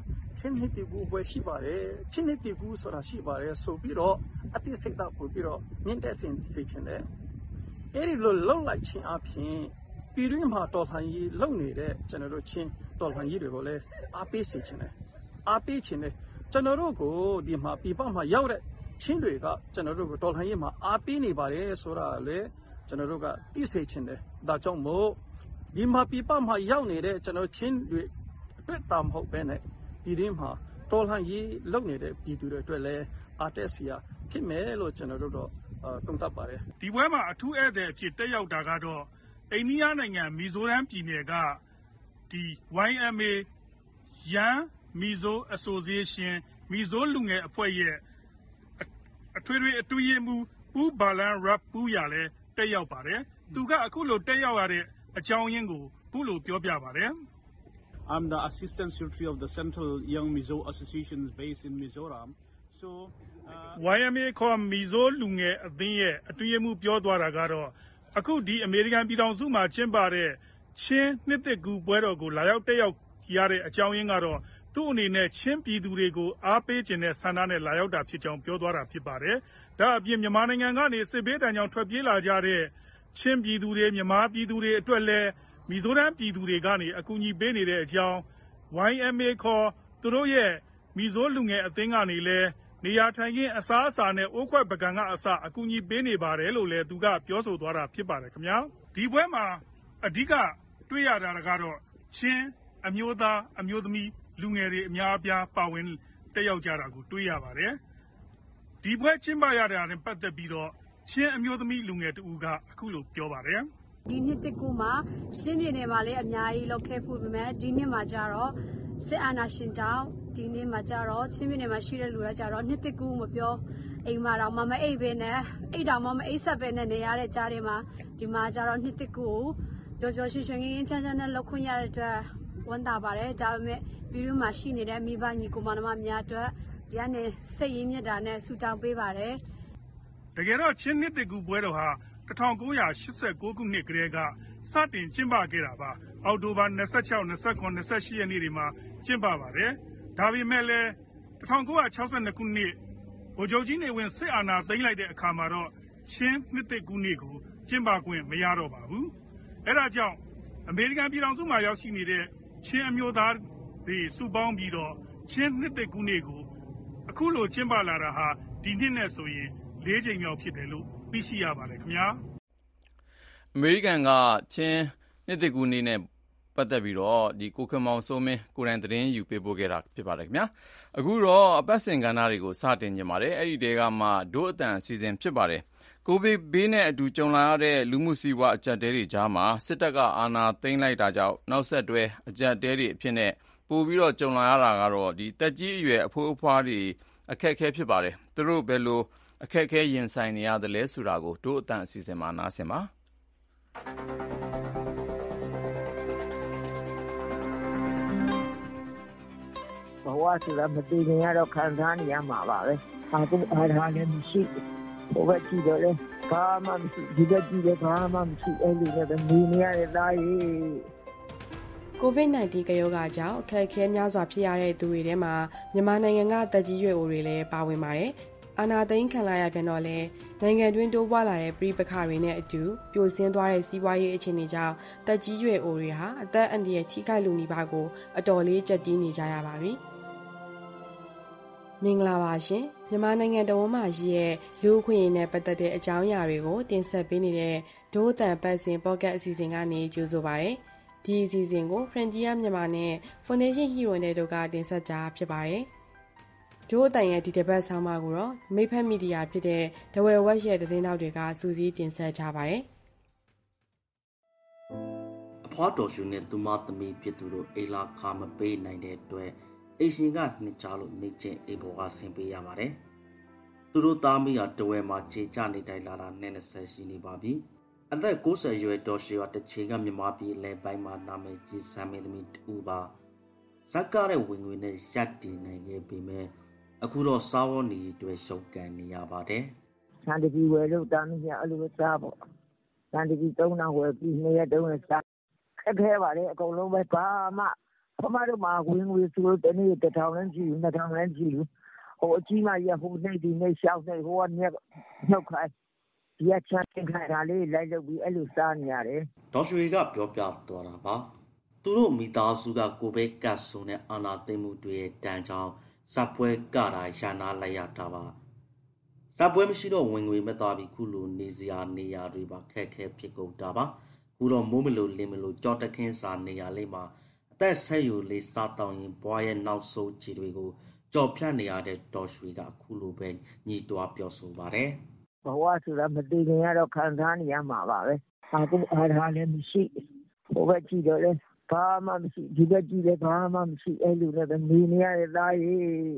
ချင်းနှစ်တီကူပွဲရှိပါတယ်ချင်းနှစ်တီကူဆိုတာရှိပါတယ်ဆိုပြီးတော့အတိစိတ်တော့ပို့ပြီးတော့မြင့်တက်စေချင်တယ်အဲ့ဒီလိုလုံလိုက်ခြင်းအပြင်ပြည်တွင်းမှာတော်လှန်ရေးလုံနေတဲ့ကျွန်တော်တို့ချင်းတော်လှန်ရေးတွေကိုလည်းအားပေးစေချင်တယ်အားပေးခြင်းနဲ့ကျွန်တော်တို့ကိုဒီမှာပြည်ပမှာရောက်တဲ့ချင်းတွေကကျွန်တော်တို့ကိုတော်လှန်ရေးမှာအားပေးနေပါတယ်ဆိုတာလည်းကျွန်တော်တို့ကသိစေချင်တယ်ဒါကြောင့်မို့ဒီမှာပြည်ပမှာရောက်နေတဲ့ကျွန်တော်ချင်းတွေအတွက်တာမဟုတ်ပဲနဲ့ပြည်တွင်းမှာတော်လှန်ရေးလုံနေတဲ့ပြည်သူတွေအတွက်လည်းအားတက်စရာဖြစ်မယ်လို့ကျွန်တော်တို့တော့သုံးသပ်ပါတယ်ဒီပွဲမှာအထူးဧည့်သည်အဖြစ်တက်ရောက်တာကတော့အိန္ဒိယနိုင်ငံမီဇိုရမ်ပြည်နယ်ကဒီ YMA Young Mizo Association မီဇိုလူငယ်အဖွဲ့ရဲ့အထွေထွေအတွင်းရေးမှူးပူဘာလန်ရပ်ပူရလည်းတက်ရောက်ပါတယ်သူကအခုလိုတက်ရောက်ရတဲ့အကြောင်းရင်းကိုခုလိုပြောပြပါတယ် I'm the Assistant Secretary of the Central Young Mizo Association based in Mizoram. So, YMA ခေါ် Mizo လူငယ်အသင်းရဲ့အတွင်းရေးမှူးပြောသွားတာကတော့အခုဒီအမေရိကန်ပြည်ထောင်စုမှာကျင်းပတဲ့ချင်းနှစ်သစ်ကူးပွဲတော်ကိုလာရောက်တက်ရောက်ရတဲ့အကြောင်းရင်းကတော့သူ့အနေနဲ့ချင်းပြည်သူတွေကိုအားပေးခြင်းနဲ့ဆန္ဒနဲ့လာရောက်တာဖြစ်ကြောင်းပြောသွားတာဖြစ်ပါတယ်။ဒါအပြင်မြန်မာနိုင်ငံကနေစစ်ဘေးဒဏ်ကြောင့်ထွက်ပြေးလာကြတဲ့ချင်းပြည်သူတွေမြန်မာပြည်သူတွေအတွက်လည်းမီဇိုရမ်ပြည်သူတွေကနေအကူအညီပေးနေတဲ့အကြောင်း YMA ခေါ်သူတို့ရဲ့မီဇိုလူငယ်အသင်းကနေလည်းနေရာထိုင်ခင်းအစားအစာနဲ့အိုးခွက်ပကံကအစအကူအညီပေးနေပါတယ်လို့လည်းသူကပြောဆိုသွားတာဖြစ်ပါတယ်ခင်ဗျာဒီပွဲမှာအဓိကတွေ့ရတာကတော့ချင်းအမျိုးသားအမျိုးသမီးလူငယ်တွေအများအပြားပါဝင်တက်ရောက်ကြတာကိုတွေ့ရပါတယ်ဒီပွဲကျင်းပရတာနဲ့ပတ်သက်ပြီးတော့ချင်းအမျိုးသမီးလူငယ်တူကအခုလိုပြောပါတယ်ဒီနှစ်တကူမှာချင်းပြည်နယ်မှာလည်းအများကြီးလောက်ခဲ့ဖို့ပေမဲ့ဒီနှစ်မှာကျတော့စစ်အာဏာရှင်ကြောင့်ဒီနေ့မှာကျတော့ချင်းပြည်နယ်မှာရှိတဲ့လူတွေကျတော့နှစ်တကူမပြောအိမ်မှာတော့မအိပ်ပဲနဲ့အိတ်တောင်မအိပ်ဆက်ပဲနဲ့နေရတဲ့ကြားထဲမှာဒီမှာကျတော့နှစ်တကူပျော်ပျော်ရွှင်ရွှင်ငြိမ်းချမ်းချမ်းနဲ့လောက်ခွင့်ရတဲ့အတွက်ဝန်တာပါတယ်ဒါပေမဲ့ပြည်တွင်းမှာရှိနေတဲ့မိဘညီကိုမနှမများအတွက်ဒီကနေစိတ်ရင်းမြတ်တာနဲ့ဆူတောင်းပေးပါတယ်တကယ်တော့ချင်းနှစ်တကူပွဲတော်ဟာ1989ခုနှစ်ကတည်းကစတင်ကျင်းပခဲ့တာပါအောက်တိုဘာ26 29 28ရက်နေ့တွေမှာကျင်းပပါတယ်ဒါပေမဲ့လည်း1962ခုနှစ်ဗိုလ်ချုပ်ကြီးနေဝင်စစ်အာဏာသိမ်းလိုက်တဲ့အခါမှာတော့ချင်းနှစ်တကူနေ့ကိုကျင်းပခွင့်မရတော့ပါဘူးအဲဒါကြောင့်အမေရိကန်ပြည်ထောင်စုမှာရောက်ရှိနေတဲ့ချင်းအမျိုးသားတွေစုပေါင်းပြီးတော့ချင်းနှစ်တကူနေ့ကိုအခုလိုကျင်းပလာတာဟာဒီနှစ်နဲ့ဆိုရင်၄ချိန်မြောက်ဖြစ်တယ်လို့သိရှိရပါတယ်ခင်ဗျာအမေရိကန်ကချင်းနှစ်တကူနေ့နဲ့ပတ်သက်ပြီးတော့ဒီကိုခင်မောင်စိုးမင်းကိုယ်တိုင်သတင်းယူပေးပို့ခဲ့တာဖြစ်ပါတယ်ခင်ဗျာအခုတော့အပတ်စဉ်ကဏ္ဍတွေကိုစတင်ကြပါတယ်အဲ့ဒီတဲကမှဒို့အတန်အစီအစဉ်ဖြစ်ပါတယ်ကိုဗစ်ဘေးနဲ့အတူကြုံလာရတဲ့လူမှုစီးပွားအကျပ်တဲတွေကြားမှာစစ်တပ်ကအာဏာသိမ်းလိုက်တာကြောင့်နောက်ဆက်တွဲအကျပ်တဲတွေအဖြစ်နဲ့ပို့ပြီးတော့ကြုံလာရတာကတော့ဒီတက်ကြီးအရွယ်အဖိုးအဖွားတွေအခက်အခဲဖြစ်ပါတယ်သူတို့ဘယ်လိုအခက်အခဲရင်ဆိုင်နေရတယ်လဲဆိုတာကိုဒို့အတန်အစီအစဉ်မှာနားဆင်ပါဘဝဆိုတာမသိခင်ကတော့ခံစားနေရမှာပါပဲအခုအားထားလည်းမရှိဘူးဘဝကြည့်တော့လေဘာမှမရှိဒီဘက်ကြည့်လည်းဘာမှမရှိအဲ့လိုနဲ့ပဲနေနေရတဲ့သားကြီး COVID-19 ကရောဂါကြောင့်အခက်အခဲများစွာဖြစ်ရတဲ့သူတွေထဲမှာမြန်မာနိုင်ငံကတက်ကြီးရွယ်အိုတွေလည်းပါဝင်ပါတယ်အာနာသိန်းခံလာရပြန်တော့လဲနိုင်ငံတွင်းတိုးပွားလာတဲ့ပြည်ပခါတွေနဲ့အတူပြိုဆင်းသွားတဲ့စီးပွားရေးအခြေအနေကြောင့်တက်ကြီးရွယ်အိုတွေဟာအသက်အန္တရာယ်ထိခိုက်လူနေပါကိုအတော်လေးကြက်တီးနေကြရပါပြီမင်္ဂလာပါရှင်မြန်မာနိုင်ငံတော်မှာရှိတဲ့လူ့အခွင့်အရေးနဲ့ပတ်သက်တဲ့အကြောင်းအရာတွေကိုတင်ဆက်ပေးနေတဲ့ဒို့အတန်ပတ်စဉ်ပေါ့ကတ်အစီအစဉ်ကနေကြိုဆိုပါရစေဒီအစီအစဉ်ကို Frontier မြန်မာနဲ့ Foundation Hero နဲ့တို့ကတင်ဆက်ကြဖြစ်ပါတယ်ဒို့အတန်ရဲ့ဒီတစ်ပတ်ဆောင်းပါးကိုတော့မိဖက်မီဒီယာဖြစ်တဲ့ဒဝဲဝက်ရဲ့သတင်းတောက်တွေကစူးစီးတင်ဆက်ကြပါတယ်အဖွားတော်ရှင်နဲ့သူမသမီးဖြစ်သူတို့အိလာခါမပေးနိုင်တဲ့အတွက်အိရှင်ကနှစ်ကြားလို့နေချင်းအိဘောကဆင်ပေးရပါတယ်သူတို့သားမီးဟာတဝဲမှာခြေချနေတိုင်းလာတာနဲ့20ရှိနေပါပြီအသက်90ရွယ်တော်ရှိကတစ်ချိန်ကမြန်မာပြည်လဲပိုင်းမှာနာမည်ကြီးဆမ်းမင်းသမီးတူပါဇက်ကားတဲ့ဝင်ငွေနဲ့ရက်တည်နိုင်ခဲ့ပေမဲ့အခုတော့စားဝတ်နေတွေရှုပ်ကန်နေရပါတယ်။ဆန်တကြီးဝယ်လို့တာမီးအဲ့လိုစားပေါ့။ဆန်တကြီး300ဝယ်ပြီး2ရက်3ရက်စားခက်ခဲပါလေအကုန်လုံးပဲဘာမှ他妈的马ဝင်为说等你这条人去，那条人去，我起码也好内地内小内我那块，也全看他哩来这边163年嘞。 ဒေါ်ရွှေကပြောပြသွားတာပါသူတို့မိသားစုကကိုပဲကတ်ဆိုနဲ့အာနာသိမှုတွေရဲ့တန်ကြောင်းစပွဲကတာရှာနာလိုက်ရတာပါစပွဲမရှိတော့ဝင်ငွေမဲ့သွားပြီးခုလိုနေစရာနေရာတွေပါခက်ခဲဖြစ်ကုန်တာပါခုတော့မိုးမလို့လင်းမလို့ကြောက်တခင်းစာနေရာလေးမှာအသက်ဆက်ယူလေးစားတောင်းရင်ဘွားရဲ့နောက်ဆုံးခြေတွေကိုကြော်ဖြတ်နေရတဲ့ဒေါ်ရွှေကခုလိုပဲညီတွားပြောဆိုပါတယ်ဘဝဆိုတာမသိခင်ကတော့ခံစားနေရမှာပါပဲအခုအားထားလည်းမရှိဟိုဘက်ကြည့်တော့လေဘာမှမရှိဒီဘက်ကြည့်လည်းဘာမှမရှိအဲ့လိုနဲ့ပဲနေနေရတဲ့သားကြီး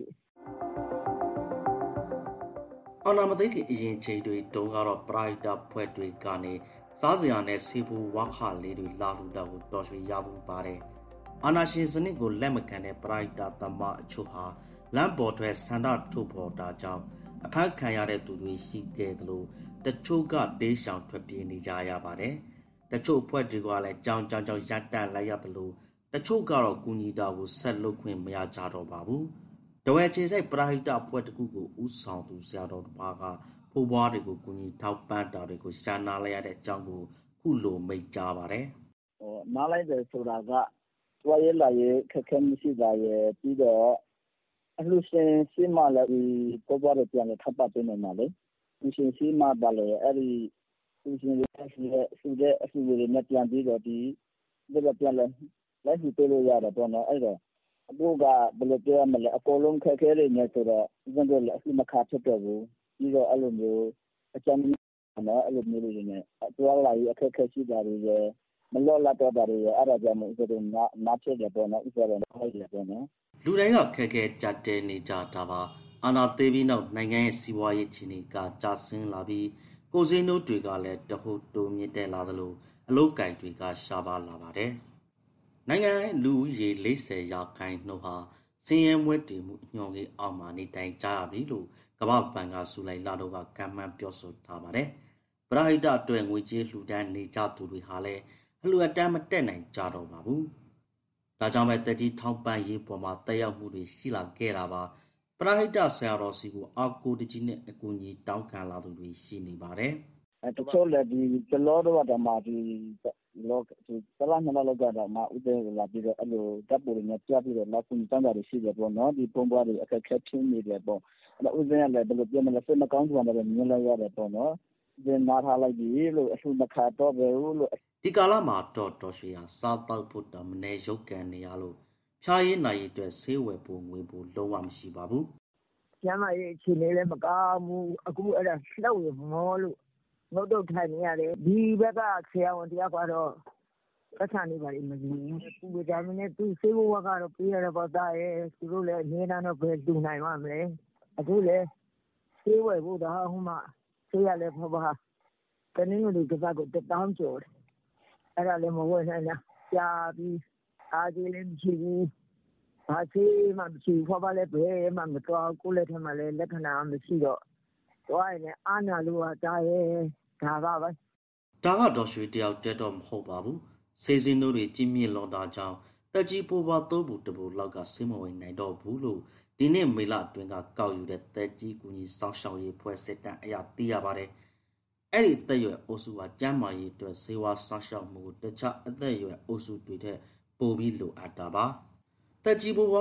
အာနာမသိခင်အရင်ချိန်တွေတုန်းကတော့ပရိုက်တာဖွဲ့တွေကနေစားစရာနဲ့ဆေးပူဝါခလေးတွေလာလူတော့ကိုတော်ရွှေရဖို့ပါတယ်အာနာရှင်စနစ်ကိုလက်မခံတဲ့ပရိုက်တာသမားအချို့ဟာလမ်းပေါ်ထွက်ဆန္ဒထုတ်ဖော်တာကြောင့်အဖက်ခံရတဲ့သူတွေရှိခဲ့သလိုတချို့ကတေးရှောင်ထွက်ပြေးနေကြရပါတယ်တချို့ဖွဲ့တွေကလည်းကြောင်ရပ်တန့်လိုက်ရသလိုတချို့ကတော့ကူညီတာကိုဆက်လုပ်ခွင့်မရကြတော့ပါဘူးတဝဲချေဆိုင်ပရာဟိတဖွဲ့တစ်ခုကိုဥဆောင်သူဆရာတော်တစ်ပါးကဖိုးဘွားတွေကိုကူညီထောက်ပံ့တာတွေကိုရှာနာလိုက်ရတဲ့အကြောင်းကိုခုလိုမိတ်ကြားပါတယ်နားလိုက်တယ်ဆိုတာကတွားရလာရခက်ခဲမရှိတာရပြီးတော့အလှရှင်စီမလည်းဒီပေါ်ပေါ်ပြန်လည်းထပ်ပတ်ပေးနေမှာလေဒီရှင်စီမပါလေအဲ့ဒီဒီရှင်ရဲ့စုတဲ့အစုတွေနဲ့ပြန်ပြီးတော့ဒီပြန်လည်းလိုက်ပြီးပေးလို့ရတာပေါ့နော်အဲ့တော့အခုကဘယ်လိုပြောမလဲအကုန်လုံးခက်ခဲနေနေဆိုတော့ဒီလိုလည်းအမခါဖြစ်တော့ဘူးပြီးတော့အဲ့လိုမျိုးအချမ်းနော်အဲ့လိုမျိုးတွေနဲ့တွားလာရအခက်ခဲရှိတာတွေရမလောလာတော့တာတွေရအဲ့ဒါကြောင့်မို့ဥစ္စာတွေနားဖြစ်တယ်ပေါ့နော်ဥစ္စာတွေနားလိုက်တယ်ပေါ့နော်လူတိုင်းကခက်ခဲကြတဲ့နေကြတာပါအာနာသေးပြီးနောက်နိုင်ငံရဲ့စီးပွားရေးခြေနေကကျဆင်းလာပြီးကိုစင်းတို့တွေကလည်းတဟုတ်တိုးမြင့်တက်လာသလိုအလုတ်ကင်တွေကရှားပါလာပါတယ်နိုင်ငံလူရေ40ရာခိုင်နှုန်းဟာစင်းရဲမွဲတေမှုအညော်ကြီးအောက်မှာနေတိုင်ကြရပြီလို့ကမ္ဘာဘဏ်ကစူလိုက်လာတော့ကကမ်းမှန်းပြောဆိုထားပါတယ်ပရာဟိတအတွက်ငွေကြေးလှူဒန်းနေကြသူတွေဟာလည်းအလှူအတန်းမတက်နိုင်ကြတော့ပါဘူးဒါကြောင့်ပဲတက်ကြီးထောက်ပံ့ရေးပေါ်မှာတက်ရောက်မှုတွေရှိလာခဲ့တာပါပရာဟိတဆရာတော်စီကိုအာကိုတကြီးနဲ့အကူအညီတောင်းခံလာသူတွေရှိနေပါတယ်တချို့လည်းဒီကလောတော့တာမှဒီလောဒီတလားနလောက်ကတော့မှဥပဒေလာပြီးတော့အဲ့လိုတပ်ပေါ်နဲ့ကြားပြီးတော့လောက်ကူတောင်းတာရှိတယ်ပေါ့နော်ဒီပုံပွားတွေအခက်ခဲဖြစ်နေတယ်ပေါ့အဲ့ဥပဒေလည်းဘယ်လိုပြောမလဲစိတ်မကောင်းစွာနဲ့မြင်လိုက်ရတယ်ပေါ့နော်ဒီနားထားလိုက်ပြီလို့အဆူမခါတော့ပဲလို့ဒီကာလမှာတော်ရွှေဟာစားတောက်ဖို့တမနေရုပ်ကန်နေရလို့ဖြားရည်နိုင်အတွက်ဆေးဝယ်ဖို့ငွေဖို့လုံးဝမရှိပါဘူးကျမ်းမာရေးအခြေအနေလည်းမကောင်းဘူးအခုအဲ့ဒါလှုပ်ရမောလို့ငုတ်တုတ်ထိုင်နေရတယ်ဒီဘက်ကဆရာဝန်တရားကတော့ပတ်ချာနေပါလိမ့်မယ်ပူဝေဒါမနဲ့သူဆေးဘဝကတော့ပြေးရတော့တာရဲ့သူတို့လည်းအနေနဲ့တော့ပဲတူနိုင်ပါမလဲအခုလည်းဆေးဝယ်ဖို့ဒါဟိုမှာဆေးရလဲဖပါတနင်္ဂနွေကစားကိုတောင်းကြော်တယ်အဲ့ဒါလည်းမဝယ်နိုင်လားကြာပြီးအားကြီးလည်းမရှိဘူးဘာချေမှမရှိဘူးဖပါလည်းဘယ်မှမတော်ကိုလည်းထမလည်းလက္ခဏာမရှိတော့တော့ရင်အာနာလိုတာရဲ့ဒါပါပဲဒါကတော့ရွှေတယောက်တက်တော့မဟုတ်ပါဘူးစေစင်းတို့တွေကြီးမြင့်လောတာကြောင့်တက်ကြီးပိုးပွားသုံးဘူးတဘူလောက်ကဆေးမဝင်နိုင်တော့ဘူးလို့ဒီနေ့မေလအတွင်းကကောက်ယူတဲ့တက်ကြီးကူညီစောင့်ရှောက်ရေးဖွဲ့စစ်တမ်းအရာသိရပါတယ်အဲ့ဒီတက်ရွယ်အုပ်စုကကျန်းမာရေးအတွက်စေဝါစောင့်ရှောက်မှုကိုတခြားအသက်အရွယ်အုပ်စုတွေထက်ပိုပြီးလိုအပ်တာပါတက်ကြီးပိုးပွား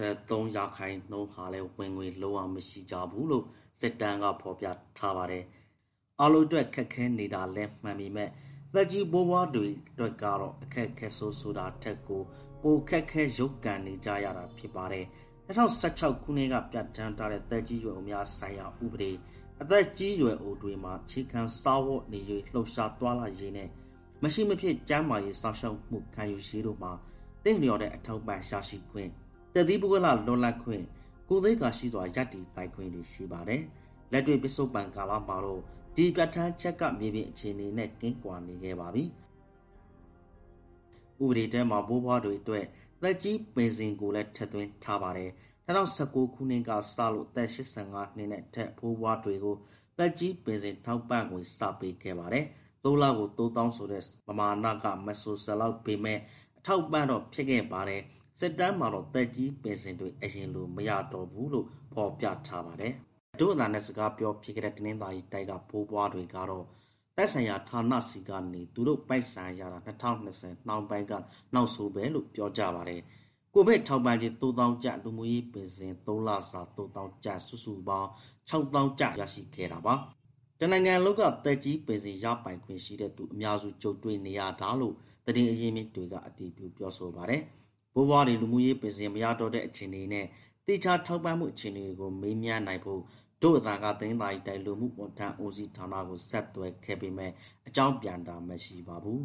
83ရာခိုင်နှုန်းဟာလည်းဝင်ငွေလုံးဝမရှိကြဘူးလို့စစ်တမ်းကဖော်ပြထားပါတယ်အလုံးအတွက်ခက်ခဲနေတာလည်းမှန်ပေမဲ့သက်ကြီးပိုးပွားတွေအတွက်ကတော့အခက်ခဲဆိုတာထက်ကိုပိုခက်ခဲရုပ်ကန်နေကြရတာဖြစ်ပါတယ်2016ခုနှစ်ကပြဋ္ဌာန်းထားတဲ့သက်ကြီးရွယ်အိုများဆိုင်ရာဥပဒေအသက်ကြီးရွယ်အိုတွေမှာခြေခံစားဝတ်နေရေးလှုပ်ရှားသွားလာရေးနဲ့မရှိမဖြစ်ကျန်းမာရေးစောင့်ရှောက်မှုခံယူရေးတို့မှာတင့်လျော်တဲ့အထောက်ပံ့ရရှိခွင့်တက်သီးပုဂ္ဂလလွန်လပ်ခွင့်ကိုယ်သိက္ခာရှိစွာရပ်တည်ပိုင်ခွင့်တွေရှိပါတယ်လက်တွေ့ပစ္စုပန်ကာလမှာတော့ဒီပြဋ္ဌာန်းချက်ကမြေပြင်အခြေအနေနဲ့ကင်းကွာနေခဲ့ပါပြီဥပဒေထဲမှာဘိုးဘွားတွေအတွက်သက်ကြီးပင်စင်ကိုလည်းထည့်သွင်းထားပါတယ်2019ခုနှစ်ကစလို့သက်85နှစ်နဲ့ထက်ဘိုးဘွားတွေကိုသက်ကြီးပင်စင်ထောက်ပံ့ငွေစပေးခဲ့ပါတယ်3လကို3000ဆိုတဲ့ပမာဏကမဆိုစလောက်ပေမဲ့အထောက်ပံ့တော့ဖြစ်ခဲ့ပါတယ်စစ်တမ်းမှာတော့တက်ကြီးပင်စင်တွေအရင်လိုမရတော့ဘူးလို့ဖော်ပြထားပါတယ်။ဒုအသာနဲ့စကားပြောဖြစ်ခဲ့တဲ့တင်းသားကြီးတိုက်ကဘိုးဘွားတွေကတော့တိုက်ဆိုင်ရာဌာနစီကနေသူတို့ပိုက်ဆံရတာ2020နှောင်းပိုင်းကနောက်ဆိုပဲလို့ပြောကြပါတယ်။ကိုဗစ်ထောက်ပံ့ခြင်း3000ကျပ်လူမှုရေးပင်စင်3လစာ3000ကျပ်စုစုပေါင်း6000ကျပ်ရရှိခဲ့တာပါ။တနိုင်ငံလုံးကတက်ကြီးပင်စင်ရပိုင်ခွင့်ရှိတဲ့သူအများစုကြုံတွေ့နေရတာလို့တည်င်းအရင်းမြစ်တွေကအတည်ပြုပြောဆိုပါတယ်။ဘိုးဘွားတွေလူမှုရေးပင်စင်မရတော့တဲ့အခြေအနေနဲ့တိကျထောက်ပံ့မှုအခြေအနေကိုမေးမြန်းနိုင်ဖို့ဒုအသာကတင်းသားကြီးတိုင်လူမှုဝန်ထမ်းဦးစီးဌာနကိုဆက်သွယ်ခဲ့ပေမဲ့အကြောင်းပြန်တာမရှိပါဘူး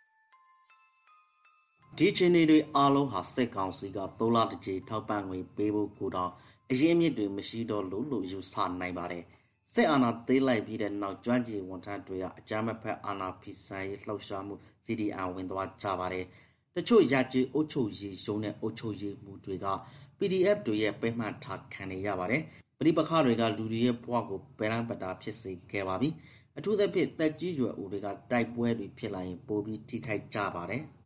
။ဒီအခြေအနေတွေအားလုံးဟာစစ်ကောင်စီက3လတစ်ကြိမ်ထောက်ပံ့ငွေပေးဖို့ကိုတော့အရင်းမြစ်တွေမရှိတော့လို့ယူဆနိုင်ပါတယ်။စစ်အာဏာသိမ်းလိုက်ပြီးတဲ့နောက်ကျွမ်းကျင်ဝန်ထမ်းတွေကအကြမ်းမဖက်အာဏာဖီဆန်ရေးလှုပ်ရှားမှု CDM ဝင်သွားကြပါတယ်။တချို့ရကြေးအုပ်ချုပ်ရေးရှုံးတဲ့အုပ်ချုပ်ရေးမှုတွေက PDF တွေရဲ့ပြမှတ်ထားခံနေရပါတယ်။ပဋိပက္ခတွေကလူတွေရဲ့ဘဝကိုပယ်လန်းပတာဖြစ်စေခဲ့ပါပြီ။အထူးသဖြင့်တက်ကြီးရွယ်ဦးတွေကတိုက်ပွဲတွေဖြစ်လာရင်ပိုပြီးထိခိုက်ကြပါတယ်။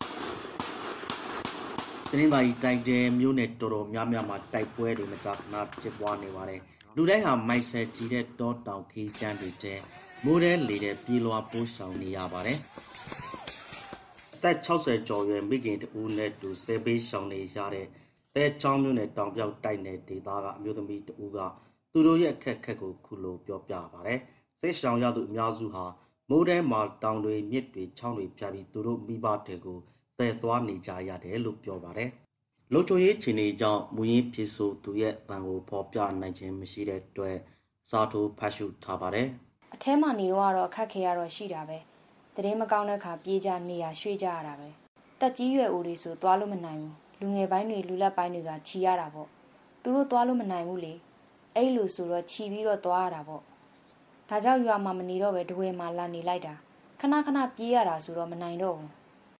တင်းသားကြီးတိုက်တဲ့မျိုးနဲ့တော်တော်များများမှာတိုက်ပွဲတွေမကြာခဏဖြစ်ပွားနေပါတယ်။လူတိုင်းဟာမိုက်ဆယ်ကြီးတဲ့တောတောင်ခီးချမ်းတွေတဲ့မိုးတဲ့လေတဲ့ပြေးလွှားပိုးဆောင်နေရပါတယ်။သက်60ကျော်ရွယ်မိခင်တူနဲ့တူဆဲပေးဆောင်နေရတဲ့တဲချောင်းမျိုးနဲ့တောင်ပြောက်တိုက်တဲ့ဒေသကအမျိုးသမီးတူကသူတို့ရဲ့အခက်ခက်ကိုခုလိုပြောပြပါတယ်။စစ်ဆောင်ရသူအများစုဟာမိုးထဲမှာတောင်တွေမြစ်တွေချောင်းတွေဖြတ်ပြီးသူတို့မိဘတွေကိုတည်သွားနေကြရတယ်လို့ပြောပါတယ်။လုံခြုံရေးခြေနေကြောင့်မူရင်းဖြစ်ဆိုသူရဲ့တန်ကိုဖော်ပြနိုင်ခြင်းမရှိတဲ့အတွက်စားထိုးဖတ်ရှုထားပါတယ်။အထဲမှာနေတော့အခက်ခဲရတော့ရှိတာပဲ။တရင်မကောင်းတဲ့ခါပြေးကြနေရရွှေ့ကြရတာပဲ။တက်ကြီးရွယ်အိုတွေဆိုသွားလို့မနိုင်ဘူး။လူငယ်ပိုင်းတွေလူလက်ပိုင်းတွေကခြီရတာပေါ့။သူတို့သွားလို့မနိုင်ဘူးလေ။အဲ့လိုဆိုတော့ခြီပြီးတော့သွားရတာပေါ့။ဒါကြောင့်ရွာမှာမနေတော့ပဲတဝဲမှာလာနေလိုက်တာ။ခဏခဏပြေးရတာဆိုတော့မနိုင်တော့ဘူး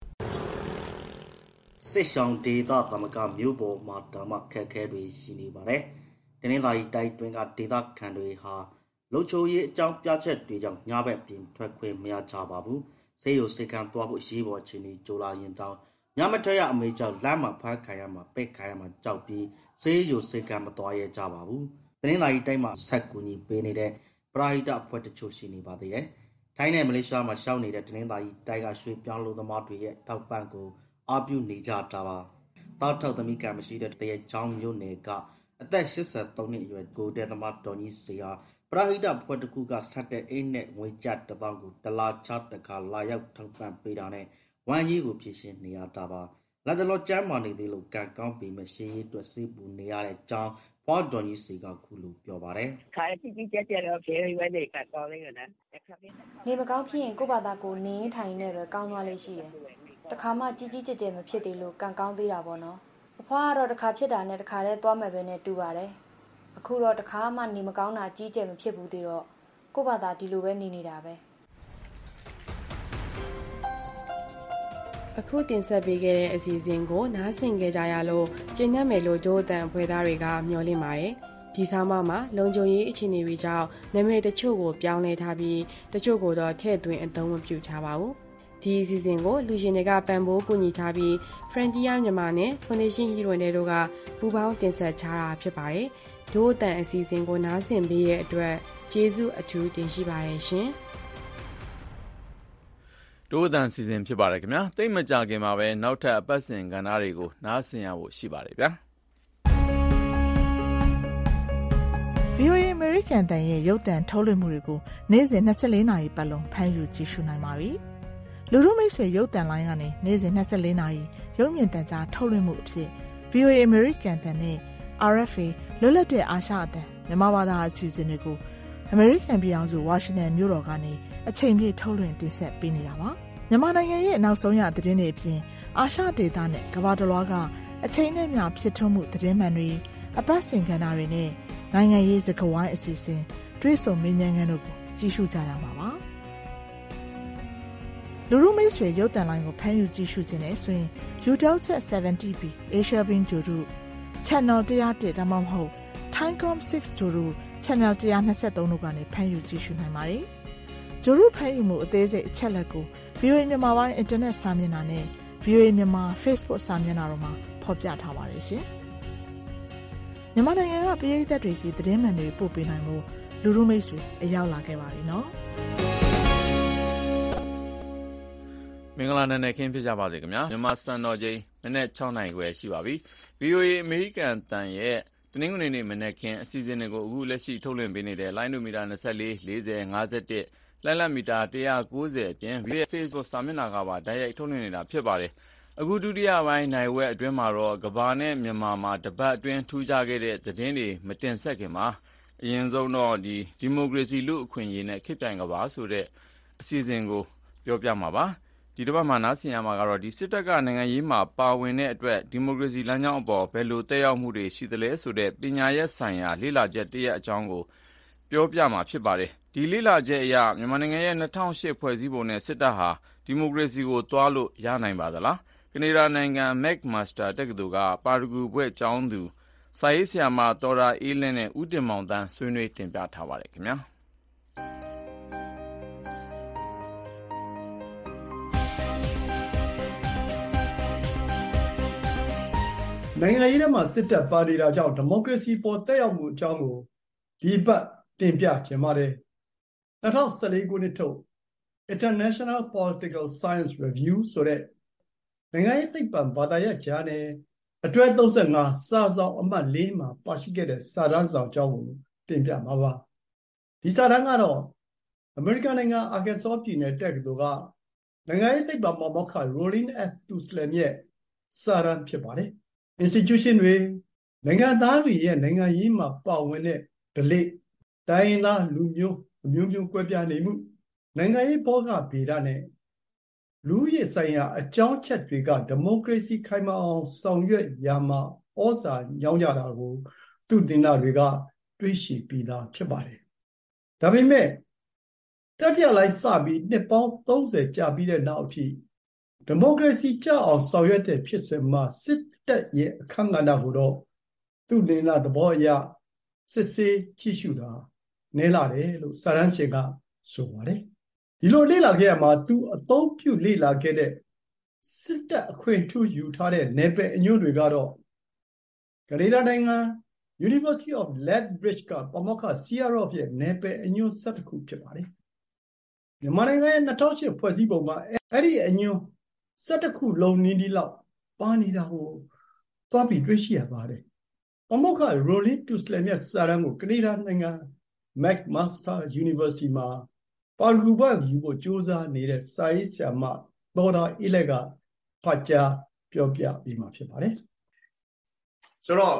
။စစ်ဆောင်ဒေသသမကမြို့ပေါ်မှာဓမ္မခက်ခဲတွေရှိနေပါတယ်။တင်းသားကြီးတိုက်တွင်းကဒေသခံတွေဟာလုံခြုံရေးအကြောင်းပြချက်တွေကြောင့်ညဘက်ပြင်ထွက်ခွင့်မရကြပါဘူး။ဆေးရုံစိတ်ကံသွားဖို့ရေးပေါ်ချင်းကြီးကြိုလာရင်တောင်းညမထွက်ရအမေကြောင့်လမ်းမှာဖမ်းခံရမှာပိတ်ခံရမှာကြောက်ပြီးဆေးရုံစိတ်ကံမသွားရကြပါဘူး။တင်းသားကြီးတိုက်မှာဆက်ကူညီပေးနေတဲ့ပရာဟိတအဖွဲ့တချို့ရှိနေပါသေးတယ်။ထိုင်းနဲ့မလေးရှားမှာရှောက်နေတဲ့တင်းသားကြီးတိုက်ကရွှေပြောင်းလို့သမားတွေရဲ့ထောက်ပံ့ကိုအားပြုနေကြတာပါ။တောက်ထောက်သမီးကံမရှိတဲ့တရေချောင်းမျိုးနယ်ကအသက်83နှစ်အရွယ်ကိုတဲ့သမားတော်ကြီးစီဟာပရာဟိတဖွဲ့တစ်ခုကဆက်တဲ့အိတ်နဲ့ငွေကျပ်1000ကိုတလားချတခါလာရောက်ထောက်ပံ့ပေးတာနဲ့ဝမ်းကြီးကိုဖြစ်ရှင်းနေရတာပါ။လာကြလောကျမ်းမာနေသေးလို့ကံကောင်းပေမဲ့ရှေးရေးအတွက်စိတ်ပူနေရတဲ့အကြောင်းဖွားတော်ကြီးစီကခုလိုပြောပါတယ်။ခါတိတိကျကျတော့ဖေးရွက်တွေကကောင်းလေးကလည်းနေမကောင်းဖြစ်ရင်ကိုယ့်ဘာသာကိုနေရင်ထိုင်နေပဲကောင်းသွားလေးရှိတယ်။တခါမှကြီးကြီးကျယ်ကျယ်မဖြစ်သေးလို့ကံကောင်းသေးတာပေါ့နော်။အဖွားကတော့တခါဖြစ်တာနဲ့တခါတည်းသွားမယ်ပဲနဲ့တူပါတယ်။အခုတော့တခါမှနေမကောင်းတာကြီးကျယ်မဖြစ်ဘူးသေးတော့ကိုယ့်ဘာသာဒီလိုပဲနေနေတာပဲအခုတင်ဆက်ပေးခဲ့တဲ့အစီအစဉ်ကိုနားဆင်ကြကြရလို့ကျင့်တတ်မယ်လို့ဒို့အတန်အဖွဲ့သားတွေကမျှော်လင့်ပါတယ်ဒီဆောင်းပါးမှာလုံခြုံရေးအခြေအနေတွေကြောင့်နာမည်တချို့ကိုပြောင်းလဲထားပြီးတချို့ကိုတော့ထည့်သွင်းအသုံးမပြုထားပါဘူးဒီအစီအစဉ်ကိုလူရှင်တွေကပံ့ပိုးကူညီထားပြီး Frontier မြန်မာနဲ့ Foundation Hero တို့ကပူးပေါင်းတင်ဆက်ထားတာဖြစ်ပါတယ်ဒို့အတန်အစီအစဉ်ကိုနားဆင်ပေးတဲ့အတွက်ကျေးဇူးအထူးတင်ရှိပါတယ်ရှင်ဒို့အတန်စီစဉ်ဖြစ်ပါတယ်ခင်ဗျာသိမ့်မကြခင်မှာပဲနောက်ထပ်အပတ်စဉ်ကဏ္ဍတွေကိုနားဆင်ရဖို့ရှိပါတယ်ဗျာ VOA American တန်ရဲ့ရုပ်သံထုတ်လွှင့်မှုတွေကိုနေ့စဉ်24နာရီပတ်လုံးဖမ်းယူကြည့်ရှုနိုင်ပါပြီလူတို့မိတ်ဆွေရုပ်သံလိုင်းကနေနေ့စဉ်24နာရီရုပ်မြင်သံကြားထုတ်လွှင့်မှုအဖြစ် VOA American တန်နဲ့ RFA လွတ်လပ်တဲ့အာရှအသံမြန်မာဘာသာအစီအစဉ်တွေကို American ပြည်အောင်စု Washington မြို့တော်ကနေအချိန်ပြည့်ထုတ်လွှင့်တင်ဆက်ပေးနေတာပါမြန်မာနိုင်ငံရဲ့နောက်ဆုံးရသတင်းတွေအပြင်အာရှဒေသနဲ့ကမ္ဘာတစ်လွှားကအချိန်နဲ့မျှဖြစ်ထွန်းမှုသတင်းမှန်တွေအပတ်စဉ်ကဏ္ဍတွေနဲ့နိုင်ငံရေးစကားဝိုင်းအစီအစဉ်တွေးဆုံမေးမြန်းခန်းတို့ကိုကြည့်ရှုကြရမှာပါလူရုံမိတ်ဆွေရုပ်သံလိုင်းကိုဖမ်းယူကြည့်ရှုခြင်းနဲ့ဆိုရင် UW 70B Asia Bin Jodu Channel 101ဒါမှမဟုတ် Thaicom 6 Jodu Channel 123တို့ကနေဖမ်းယူကြည့်ရှုနိုင်ပါတယ်ဂျိုရုဖမ်းယူမှုအသေးစိတ်အချက်လက်ကို VOA မြန်မာပိုင်း Internet စာမျက်နှာနဲ့ VOA မြန်မာ Facebook စာမျက်နှာတို့မှာဖဖော်ပြထားပါတယ်ရှင်မြန်မာနိုင်ငံကပြည်သက်တွေစီသတင်းမှန်တွေပို့ပေးနိုင်မှုလူလူမိတ်ဆွေအရောက်လာခဲ့ပါပြီနော်မင်္ဂလာနဲ့ခင်းဖြစ်ကြပါစေခင်ဗျာမြန်မာစံတော်ချိန်မနေ့6နာရီခွဲရှိပါပြီ VOA အမေရိကန်တန်ရဲ့တနင်္ဂနွေနေ့မနေ့ခင်းအစီအစဉ်တွေကိုအခုလက်ရှိထုတ်လွှင့်ပေးနေတဲ့ line မီတာ24 40 51လိုင်းလက်မီတာ190အပြင် VOA Facebook စာမျက်နှာကပါတိုက်ရိုက်ထုတ်လွှင့်နေတာဖြစ်ပါတယ်အခုဒုတိယပိုင်းနိုင်ဝက်အတွင်းမှာတော့ကဘာနဲ့မြန်မာမှာတပတ်အတွင်းထူးခြားခဲ့တဲ့သတင်းတွေမတင်ဆက်ခင်မှာအရင်ဆုံးတော့ဒီမိုကရေစီလူ့အခွင့်အရေးနဲ့ခေတ်ပြိုင်ကဘာဆိုတဲ့အစီအစဉ်ကိုပြောပြမှာပါဒီတစ်ပတ်မှာနားဆင်ရမှာကတော့ဒီစစ်တပ်ကနိုင်ငံရေးမှာပါဝင်တဲ့အတွက်ဒီမိုကရေစီလမ်းကြောင်းအပေါ်ဘယ်လိုတက်ရောက်မှုတွေရှိသလဲဆိုတဲ့ပညာရေးဆိုင်ရာလေ့လာချက်တစ်ရပ်အကြောင်းကိုပြောပြမှာဖြစ်ပါတယ်ဒီလေ့လာချက်အရမြန်မာနိုင်ငံရဲ့2008ဖွဲ့စည်းပုံနဲ့စစ်တပ်ဟာဒီမိုကရေစီကိုတွားလို့ရနိုင်ပါသလားကနေဒါနိုင်ငံ McMaster တက္ကသိုလ်ကပါရဂူဘွဲ့ကျောင်းသူစာရေးဆရာမတော်ရာအေးလင်းနဲ့ဦးတင်မောင်တန်းဆွေးနွေးတင်ပြထားပါတယ်ခင်ဗျာနိုင်ငံရေးထဲမှာစစ်တပ်ပါနေတာကြောင့်ဒီမိုကရေစီပေါ်တက်ရောက်မှုအကြောင်းကိုဒီပတ်တင်ပြခြင်းပါတယ်2014ခုနှစ်ထုတ် International Political Science Review ဆိုတဲ့နိုင်ငံရေးသိပ္ပံဘာသာရပ်ဂျာနယ်အတွဲ35စာဆောင်အမှတ်4မှာပါရှိခဲ့တဲ့စာတမ်းဆောင်အကြောင်းကိုတင်ပြမှာပါဒီစာတမ်းကတော့အမေရိကန်နိုင်ငံအာကန်ဆောပြည်နယ်တက္ကသိုလ်ကနိုင်ငံရေးသိပ္ပံပါမောက္ခ Rollin F. Tuslam ရဲ့စာတမ်းဖြစ်ပါတယ်institution တွေနိုင်ငံသားတွေရဲ့နိုင်ငံရေးမှာပါဝင်တဲ့ဓလေ့တိုင်းရင်းသားလူမျိုးအမျိုးမျိုးကွဲပြားနေမှုနိုင်ငံရေးဘောကဗေဒနဲ့လူ့ရဲ့ဆိုင်ရာအကြောင်းချက်တွေကဒီမိုကရေစီခိုင်မာအောင်ဆောင်ရွက်ရမှာဩဇာညောင်းကြတာကိုသူတင်တာတွေကတွေးရှိပြီးသားဖြစ်ပါတယ်ဒါပေမဲ့တတိယလိုက်စပြီးနှစ်ပေါင်း30ကြာပြီးတဲ့နောက်အထိဒီမိုကရေစီကြောက်အောင်ဆောင်ရွက်တဲ့ဖြစ်စဉ်မှာစစ်တပ်ရဲ့အခမ်းကဏ္ဍကိုတော့သူတင်တာသဘောအရစစ်ဆေးကြည့်ရှုတာနည်းလာတယ်လို့စာရန်ရှင်ကဆိုပါတယ်ဒီလိုလေ့လာခဲ့ရမှာသူအသုံးပြုလေ့လာခဲ့တဲ့စစ်တပ်အခွင့်ထူးယူထားတဲ့နယ်ပယ်အညွှန်းတွေကတော့ကနေဒါနိုင်ငံ University of Lethbridge ကပမောက္ခ Sierra ရဲ့နယ်ပယ်အညွှန်း17ခုဖြစ်ပါတယ်မြန်မာနိုင်ငံရဲ့2008ဖွဲ့စည်းပုံမှာအဲ့ဒီအညွှန်း17ခုလုံးနည်းဒီလောက်ပါနေတာကိုသွားပြီးတွေ့ရှိရပါတယ်ပမောက္ခ Rollin Tuslam ရဲ့စာတမ်းကိုကနေဒါနိုင်ငံ McMaster University မှာပါရဂူဘွဲ့ယူဖို့စ조사နေတဲ့စာရေးဆရာမတော်တာအေးလက်ကဖတ်ကြားပြောပြပြီးမှဖြစ်ပါတယ်ဆိုတော့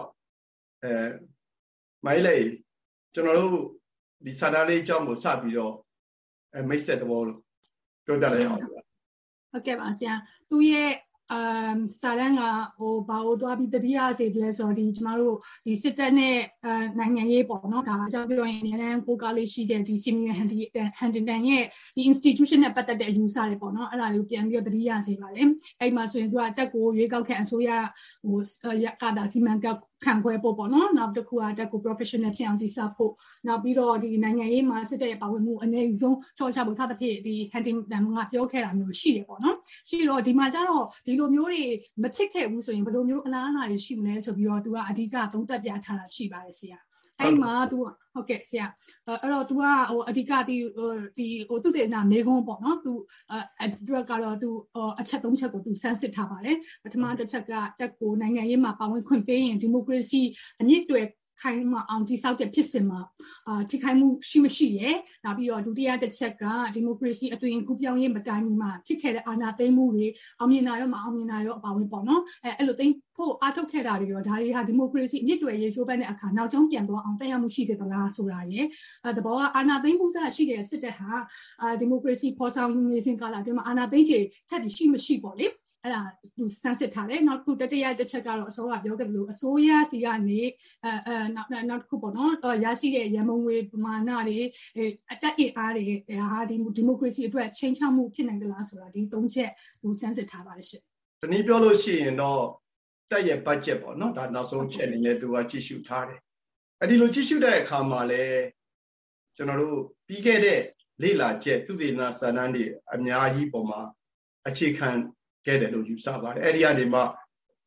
မိုင်းလေကျွန်တော်တို့ဒီစာတမ်းလေးအကြောင်းကိုစပြီးတော့မိတ်ဆက်တော်လို့ပြောပြလိုက်အောင်ဟုတ်ကဲ့ပါဆရာသူရဲ့စာရန်ကဘာလို့သွားပြီးတတိယစေတယ်ဆိုတော့ကျမတို့ဒီစစ်တပ်နဲ့နိုင်ငံရေးပေါ့နော်ဒါအကြောင်းပြောရင်အများကိုကားလေးရှိတဲ့ဒီ Samuel Huntington ရဲ့ဒီ institution နဲ့ပတ်သက်တဲ့အယူအဆတွေပေါ့နော်အဲ့ဒါလေးကိုပြန်ပြီးတော့တတိယစေပါတယ်အဲ့မှာဆိုရင်သူကတက်ကိုရွေးကောက်ခံအစိုးရကာတာစီမံခံခွဲဖို့ပေါ့နော်နောက်တစ်ခုကတက်ကို professional ဖြစ်အောင်တည်ဆောက်ဖို့နောက်ပြီးတော့ဒီနိုင်ငံရေးမှာစစ်တပ်ရဲ့ပါဝင်မှုအနေဆုံးချော့ချဖို့စသဖြင့်ဒီ Huntington ကပြောခဲ့တာမျိုးရှိတယ်ပေါ့နော်ရှိတော့ဒီမှာကျတော့ဒီလိုမျိုးတွေမဖြစ်ခဲ့ဘူးဆိုရင်ဘယ်လိုမျိုးအလားအလာတွေရှိမလဲဆိုပြီးတော့သူကအဓိကသုံးသပ်ပြထားတာရှိပါတယ်ဆရာအဲ့မှာသူဟုတ်ကဲ့ဆရာအဲ့တော့ तू ကအဓိကဒီသူတဲ့နာမေခွန်းပေါ့နော် तू အတွက်ကတော့ तू အချက်၃ချက်ကို तू စမ်းစစ်ထားပါတယ်ပထမတစ်ချက်ကတက်ကိုနိုင်ငံရေးမှာပါဝင်ခွင့်ပေးရင်ဒီမိုကရေစီအမြင့်တွေခိုင်မာအောင်တိဆောက်တဲ့ဖြစ်စဉ်မှာထိခိုက်မှုရှိမရှိရယ်နောက်ပြီးတော့ဒုတိယတစ်ချက်ကဒီမိုကရေစီအသွင်ကူးပြောင်းရေးမတိုင်မီမှာဖြစ်ခဲ့တဲ့အာဏာသိမ်းမှုတွေအောင်မြင်တာရောမအောင်မြင်တာရောအပါဝင်ပေါ့နော်အဲ့လိုသိမ်းဖို့အားထုတ်ခဲ့တာတွေရောဒါတွေဟာဒီမိုကရေစီအမြင့်တွေရေးချိုးပန်းတဲ့အခါနောက်ကျောင်းပြန်သွားအောင်တက်ရောက်မှုရှိစေသလားဆိုတာရယ်တဘောကအာဏာသိမ်းမှုစားရှိတဲ့စစ်တပ်ဟာဒီမိုကရေစီဖော်ဆောင်နေစဉ်ကာလအတွင်းမှာအာဏာသိမ်းခြေထပ်ပြီးရှိမရှိပေါ့လေအဲ့ဒါသူစမ်းစစ်ထားတယ်နောက်တစ်ခုတတိယတစ်ချက်ကတော့အစိုးရပြောခဲ့လို့အစိုးရစီကနေနောက်တစ်ခုပေါ့နော်ရရှိတဲ့ရမုံငွေပမာဏတွေအတက်အင်အားတွေဟာဒီမိုကရေစီအတွက်ချိန်ချမှုဖြစ်နိုင်သလားဆိုတာဒီ၃ချက်သူစမ်းစစ်ထားပါတယ်ရှင်ဒီနည်းပြောလို့ရှိရင်တော့တက်ရဲ့ budget ပေါ့နော်ဒါနောက်ဆုံးချက်အနေနဲ့သူကကြည့်ရှုထားတယ်အဲ့ဒီလိုကြည့်ရှုတဲ့အခါမှာလဲကျွန်တော်တို့ပြီးခဲ့တဲ့လေ့လာချက်သုတေသနစာတမ်းတွေအများကြီးပုံမှာအခြေခံခဲ့တယ်လို့ယူဆပါတယ်အဲ့ဒီကနေမှ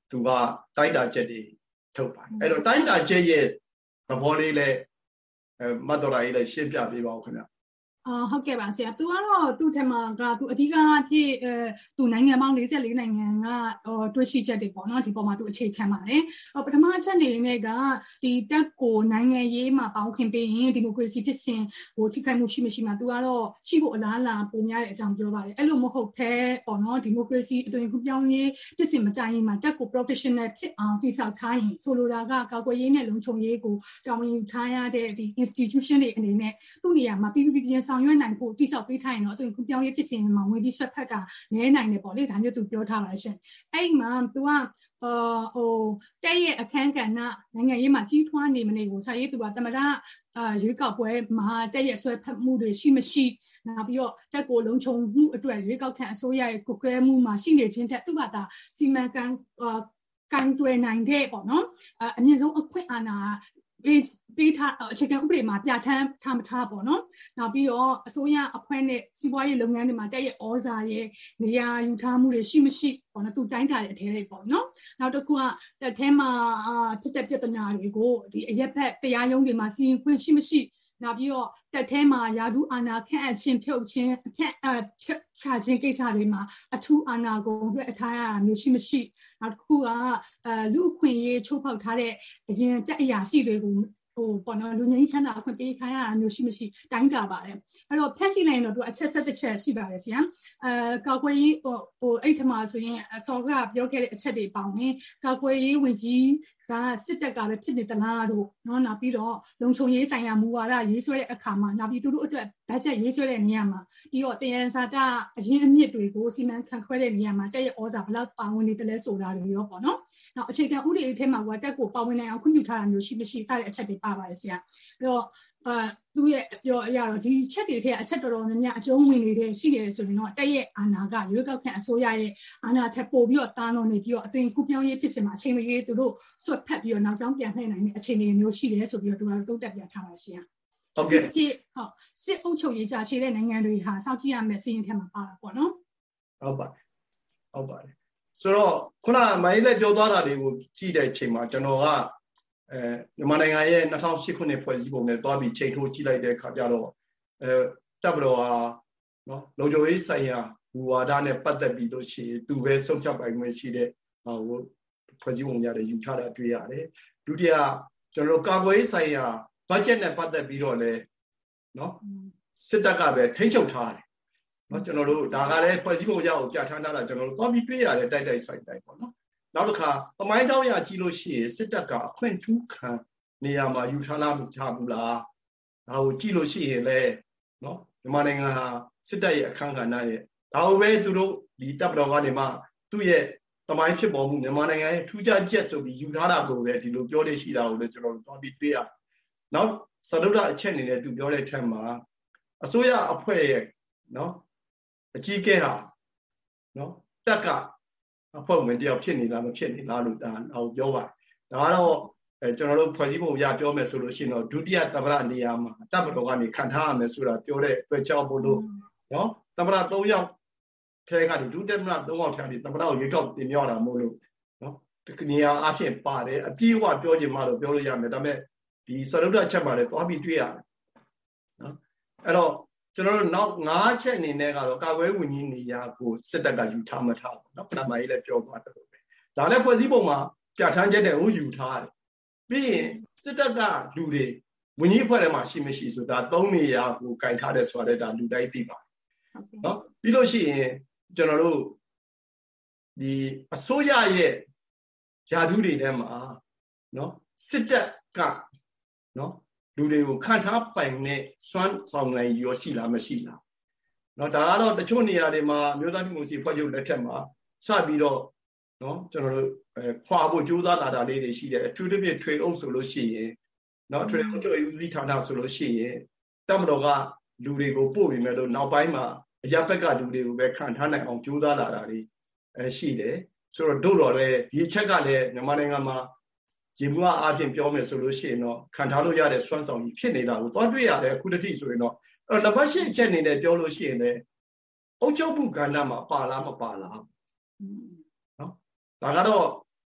သူကတိုင်းတာချက်တွေထုတ်ပါတယ်အဲ့တော့တိုင်းတာချက်ရဲ့သဘောလေးလဲမတ်တော်လာကြီးလည်းရှင်းပြပေးပါဦးခင်ဗျဟုတ်ကဲ့ပါဆရာသူကတော့သူ့ထက်မှာကသူအဓိကအဖြစ်သူနိုင်ငံပေါင်း44နိုင်ငံကတွေ့ရှိချက်တွေပေါ့နော်ဒီပေါ်မှာသူအခြေခံပါတယ်ပထမအချက်အနေနဲ့ကဒီတက်ကိုနိုင်ငံရေးမှာပေါင်းခင်ပေးရင်ဒီမိုကရေစီဖြစ်စဉ်ဟိုထိခိုက်မှုရှိမရှိမှာသူကတော့ရှိဖို့အလားအလာပုံများတဲ့အကြောင်းပြောပါတယ်အဲ့လိုမဟုတ်ဘဲပေါ့နော်ဒီမိုကရေစီအသွင်ကူးပြောင်းရေးဖြစ်စဉ်မတိုင်ရင်မှာတက်ကို professional ဖြစ်အောင်တည်ဆောက်ထားရင်ဆိုလိုတာကကာကွယ်ရေးနဲ့လုံခြုံရေးကိုတာဝန်ယူထားရတဲ့ဒီ institution တွေအနေနဲ့သူ့နေရာမှာပြည်ဆောင်ရွက်နိုင်ဖို့တိစောက်ပေးထားရင်တော့အသွင်ကူးပြောင်းရေးဖြစ်စဉ်မှာဝင်ပြီးဆွတ်ဖက်ကနဲနိုင်တယ်ပေါ့လေဒါမျိုးသူပြောထားပါရှင်အဲ့မှာသူကတဲ့ရဲ့အခန်းကဏ္ဍနိုင်ငံရေးမှာကြီးထွားနေမနေကိုစာရေးသူကသမ္မတရွေးကောက်ပွဲမှာတဲ့ရဲ့ဆွဲဖက်မှုတွေရှိမရှိနောက်ပြီးတော့တက်ကိုလုံခြုံမှုအတွက်ရွေးကောက်ခံအစိုးရရဲ့ကွယ်ကွဲမှုမှာရှိနေခြင်းတဲ့သူကသာစီမံကန်တွယ်နိုင်တဲ့ပေါ့နော်အမြင့်ဆုံးအခွင့်အာဏာပေးထားအခြေခံဥပဒေမှာပြဋ္ဌာန်းထားမထားပေါ့နော်နောက်ပြီးတော့အစိုးရအဖွဲ့နဲ့စီးပွားရေးလုပ်ငန်းတွေမှာတက်ရဲ့ဩဇာရဲ့နေရာယူထားမှုတွေရှိမရှိပေါ့နော်သူတိုင်းတာတဲ့အထဲလေးပေါ့နော်နောက်တစ်ခုကတက်ထဲမှာဖြစ်တဲ့ပြဿနာတွေကိုဒီအရက်ဖက်တရားရုံးတွေမှာစီရင်ခွင့်ရှိမရှိနောက်ပြီးတော့တက်ထဲမှာယာဒူးအာဏာခန့်အပ်ခြင်းဖြုတ်ခြင်းဖြတ်ချခြင်းကိစ္စတွေမှာအထူးအာဏာကိုလွှဲထားရတာမျိုးရှိမရှိနောက်တစ်ခုကလူအခွင့်အရေးချိုးဖောက်ထားတဲ့အရင်တက်အရာရှိတွေကိုပေါ့နော်လူငယ်ချမ်းသာအခွင့်ပေးခိုင်းရတာမျိုးရှိမရှိတိုင်းတာပါတယ်အဲ့တော့ဖျက်ကြည့်လိုက်ရင်တော့သူအချက်ဆက်တစ်ချက်ရှိပါတယ်ဆရာကာကွယ်ရေးအဲ့ထမှာဆိုရင်အစောကပြောခဲ့တဲ့အချက်တွေပေါင်းရင်ကာကွယ်ရေးဝန်ကြီးကစစ်တပ်ကလည်းဖြစ်နေသလားတို့နော်နောက်ပြီးတော့လုံခြုံရေးဆိုင်ရာမူဝါဒရေးဆွဲတဲ့အခါမှာနောက်ပြီးသူတို့အတွက်ဘတ်ဂျက်ရေးဆွဲတဲ့နေရာမှာပြီးတော့တရားစာတအရင်အမြစ်တွေကိုစီမံခန့်ခွဲတဲ့နေရာမှာတက်ရဲ့ဩဇာဘယ်လောက်ပါဝင်နေတယ်လဲဆိုတာတွေရောပေါ့နော်နောက်အခြေခံဥပဒေအထက်မှာကတက်ကိုပါဝင်နိုင်အောင်ခွင့်ပြုထားတာမျိုးရှိမရှိစတဲ့အချက်တွေပါပါတယ်ဆရာပြီးတော့သူရဲ့ပြောအရတော့ဒီချက်တွေထဲအချက်တော်တော်များများအကျုံးဝင်နေတဲ့ရှိနေတယ်ဆိုရင်တော့တက်ရဲ့အာဏာကရွေးကောက်ခံအစိုးရရဲ့အာဏာထက်ပိုပြီးတော့တားလွန်နေပြီးတော့အသွင်ကူးပြောင်းရေးဖြစ်စဉ်မှာအချိန်မရွေးသူတို့ဆွတ်ဖက်ပြီးတော့နောက်ကြောင်းပြန်လှည့်နိုင်တဲ့အခြေအနေမျိုးရှိတယ်ဆိုပြီးတော့သူကတုံ့တက်ပြထားပါရှင်ဟုတ်ကဲ့ဟုတ်စစ်အုပ်ချုပ်ရေးကြာရှည်တဲ့နိုင်ငံတွေဟာစောင့်ကြည့်ရမယ့်စီးရင်ထဲမှာပါတာပေါ့နော်ဟုတ်ပါတယ်ဆိုတော့ခုနမိုင်းလည်းပြောသွားတာတွေကိုကြည့်တဲ့အချိန်မှာကျွန်တော်ကမြန်မာနိုင်ငံရဲ့2008ခုနှစ်ဖွဲ့စည်းပုံနဲ့တွားပြီးချိန်ထိုးကြည့်လိုက်တဲ့အခါကျတော့တပ်မတော်ဟာနော်လုံခြုံရေးဆိုင်ရာမူဝါဒနဲ့ပတ်သက်ပြီးလို့ရှိရင်သူပဲဆုံးဖြတ်ပိုင်ခွင့်ရှိတဲ့ဟိုဖွဲ့စည်းပုံရတယ်ယူထားတာတွေ့ရတယ်ဒုတိယကျွန်တော်တို့ကာကွယ်ရေးဆိုင်ရာဘတ်ဂျက်နဲ့ပတ်သက်ပြီးတော့လည်းနော်စစ်တပ်ကပဲထိန်းချုပ်ထားတယ်နော်ကျွန်တော်တို့ဒါကလည်းဖွဲ့စည်းပုံရအောင်ပြဋ္ဌာန်းထားတာကျွန်တော်တို့တွားပြီးတွေ့ရတယ်တိုက်ဆိုင်ပေါ့နော်နောက်တစ်ခါသမိုင်းကြောင်းရကြည့်လို့ရှိရင်စစ်တပ်ကအခွင့်ထူးခံနေရာမှာယူထားလားမထားဘူးလားဒါကိုကြည့်လို့ရှိရင်လည်းနော်မြန်မာနိုင်ငံဟာစစ်တပ်ရဲ့အခမ်းကဏ္ဍရဲ့ဒါကိုပဲသူတို့ဒီတပ်တော်ကနေမှသူ့ရဲ့သမိုင်းဖြစ်ပေါ်မှုမြန်မာနိုင်ငံရဲ့ထူးခြားချက်ဆိုပြီးယူထားတာကိုပဲဒီလိုပြောလို့ရှိတာကိုလည်းကျွန်တော်တို့သွားပြီးတွေ့ရနောက်စတုဒ္ဒအချက်အနေနဲ့သူပြောတဲ့ထက်မှာအစိုးရအဖွဲ့ရဲ့နော်အကြီးအကဲဟာနော်တပ်ကအဖွဲ့ဝင်တယောက်ဖြစ်နေလားမဖြစ်နေလားလို့ဒါအောင်ပြောပါတယ်ဒါကတော့ကျွန်တော်တို့ဖွဲ့စည်းပုံရပြောမယ်ဆိုလို့ရှိရင်တော့ဒုတိယသမ္မတနေရာမှာတပ်မတော်ကနေခံထားရမယ်ဆိုတာပြောတဲ့အတွက်ကြောင့်မို့လို့နော်သမ္မတ3ယောက်ထဲကနေဒုတိယသမ္မတ3ယောက်ထဲကနေသမ္မတကိုရွေးကောက်တင်မြှောက်တာမို့လို့နော်ဒီနေရာအဖြစ်ပါတယ်အပြည့်အဝပြောချင်မှတော့ပြောလို့ရမယ်ဒါပေမဲ့ဒီစရုပ်ဓာတ်ချက်မှာလည်းသွားပြီးတွေ့ရတယ်နော်အဲ့တော့ကျွန်တော်တို့နောက်5ချက်အနေနဲ့ကတော့ကာကွယ်ဝင်ကြီးနေရာကိုစစ်တပ်ကယူထားမထားဘူးเนาะပထမကြီးလည်းပြောသွားတယ်လို့ပဲဒါလည်းဖွဲ့စည်းပုံမှာပြဋ္ဌာန်းချက်တဲ့ကိုယူထားတယ်ပြီးရင်စစ်တပ်ကလူတွေဝင်ကြီးအဖွဲ့ထဲမှာရှိမရှိဆိုတာ3နေရာကိုကင်ထားတယ်ဆိုတော့ဒါလူတိုင်းသိပါတယ်เนาะပြီးလို့ရှိရင်ကျွန်တော်တို့ဒီအစိုးရရဲ့ယာဒူးတွေထဲမှာเนาะစစ်တပ်ကเนาะလူတွေကိုခံထားပိုင်နဲ့စွမ်းဆောင်နိုင်ရရှိလားမရှိလားเนาะဒါကတော့တချို့နေရာတွေမှာမြို့သားဒီမိုကရေစီဖွဲ့ချုပ်လက်ထက်မှာစပြီးတော့เนาะကျွန်တော်တို့ခွာဖို့ကြိုးစားလာတာလေးတွေရှိတယ်အထူးသဖြင့်ထွေအုပ်ဆိုလို့ရှိရင်เนาะထွေအုပ်ချုပ်ဦးစီးဌာနဆိုလို့ရှိရင်တပ်မတော်ကလူတွေကိုပို့ပြီးမဲ့လို့နောက်ပိုင်းမှာအရပ်ဘက်ကလူတွေကိုပဲခံထားနိုင်အောင်ကြိုးစားလာတာတွေရှိတယ်ဆိုတော့တို့တော့လေဒီချက်ကလည်းမြန်မာနိုင်ငံမှာရေဘူးအားဖြင့်ပြောမယ်ဆိုလို့ရှိရင်တော့ခံထားလို့ရတဲ့စွမ်းဆောင်ကြီးဖြစ်နေတာကိုသွားတွေ့ရတယ်အခုတတိဆိုရင်တော့အဲ့တော့နံပါတ်၈အချက်အနေနဲ့ပြောလို့ရှိရင်လည်းအုပ်ချုပ်မှုကဏ္ဍမှာပါလားမပါလားနော်ဒါကတော့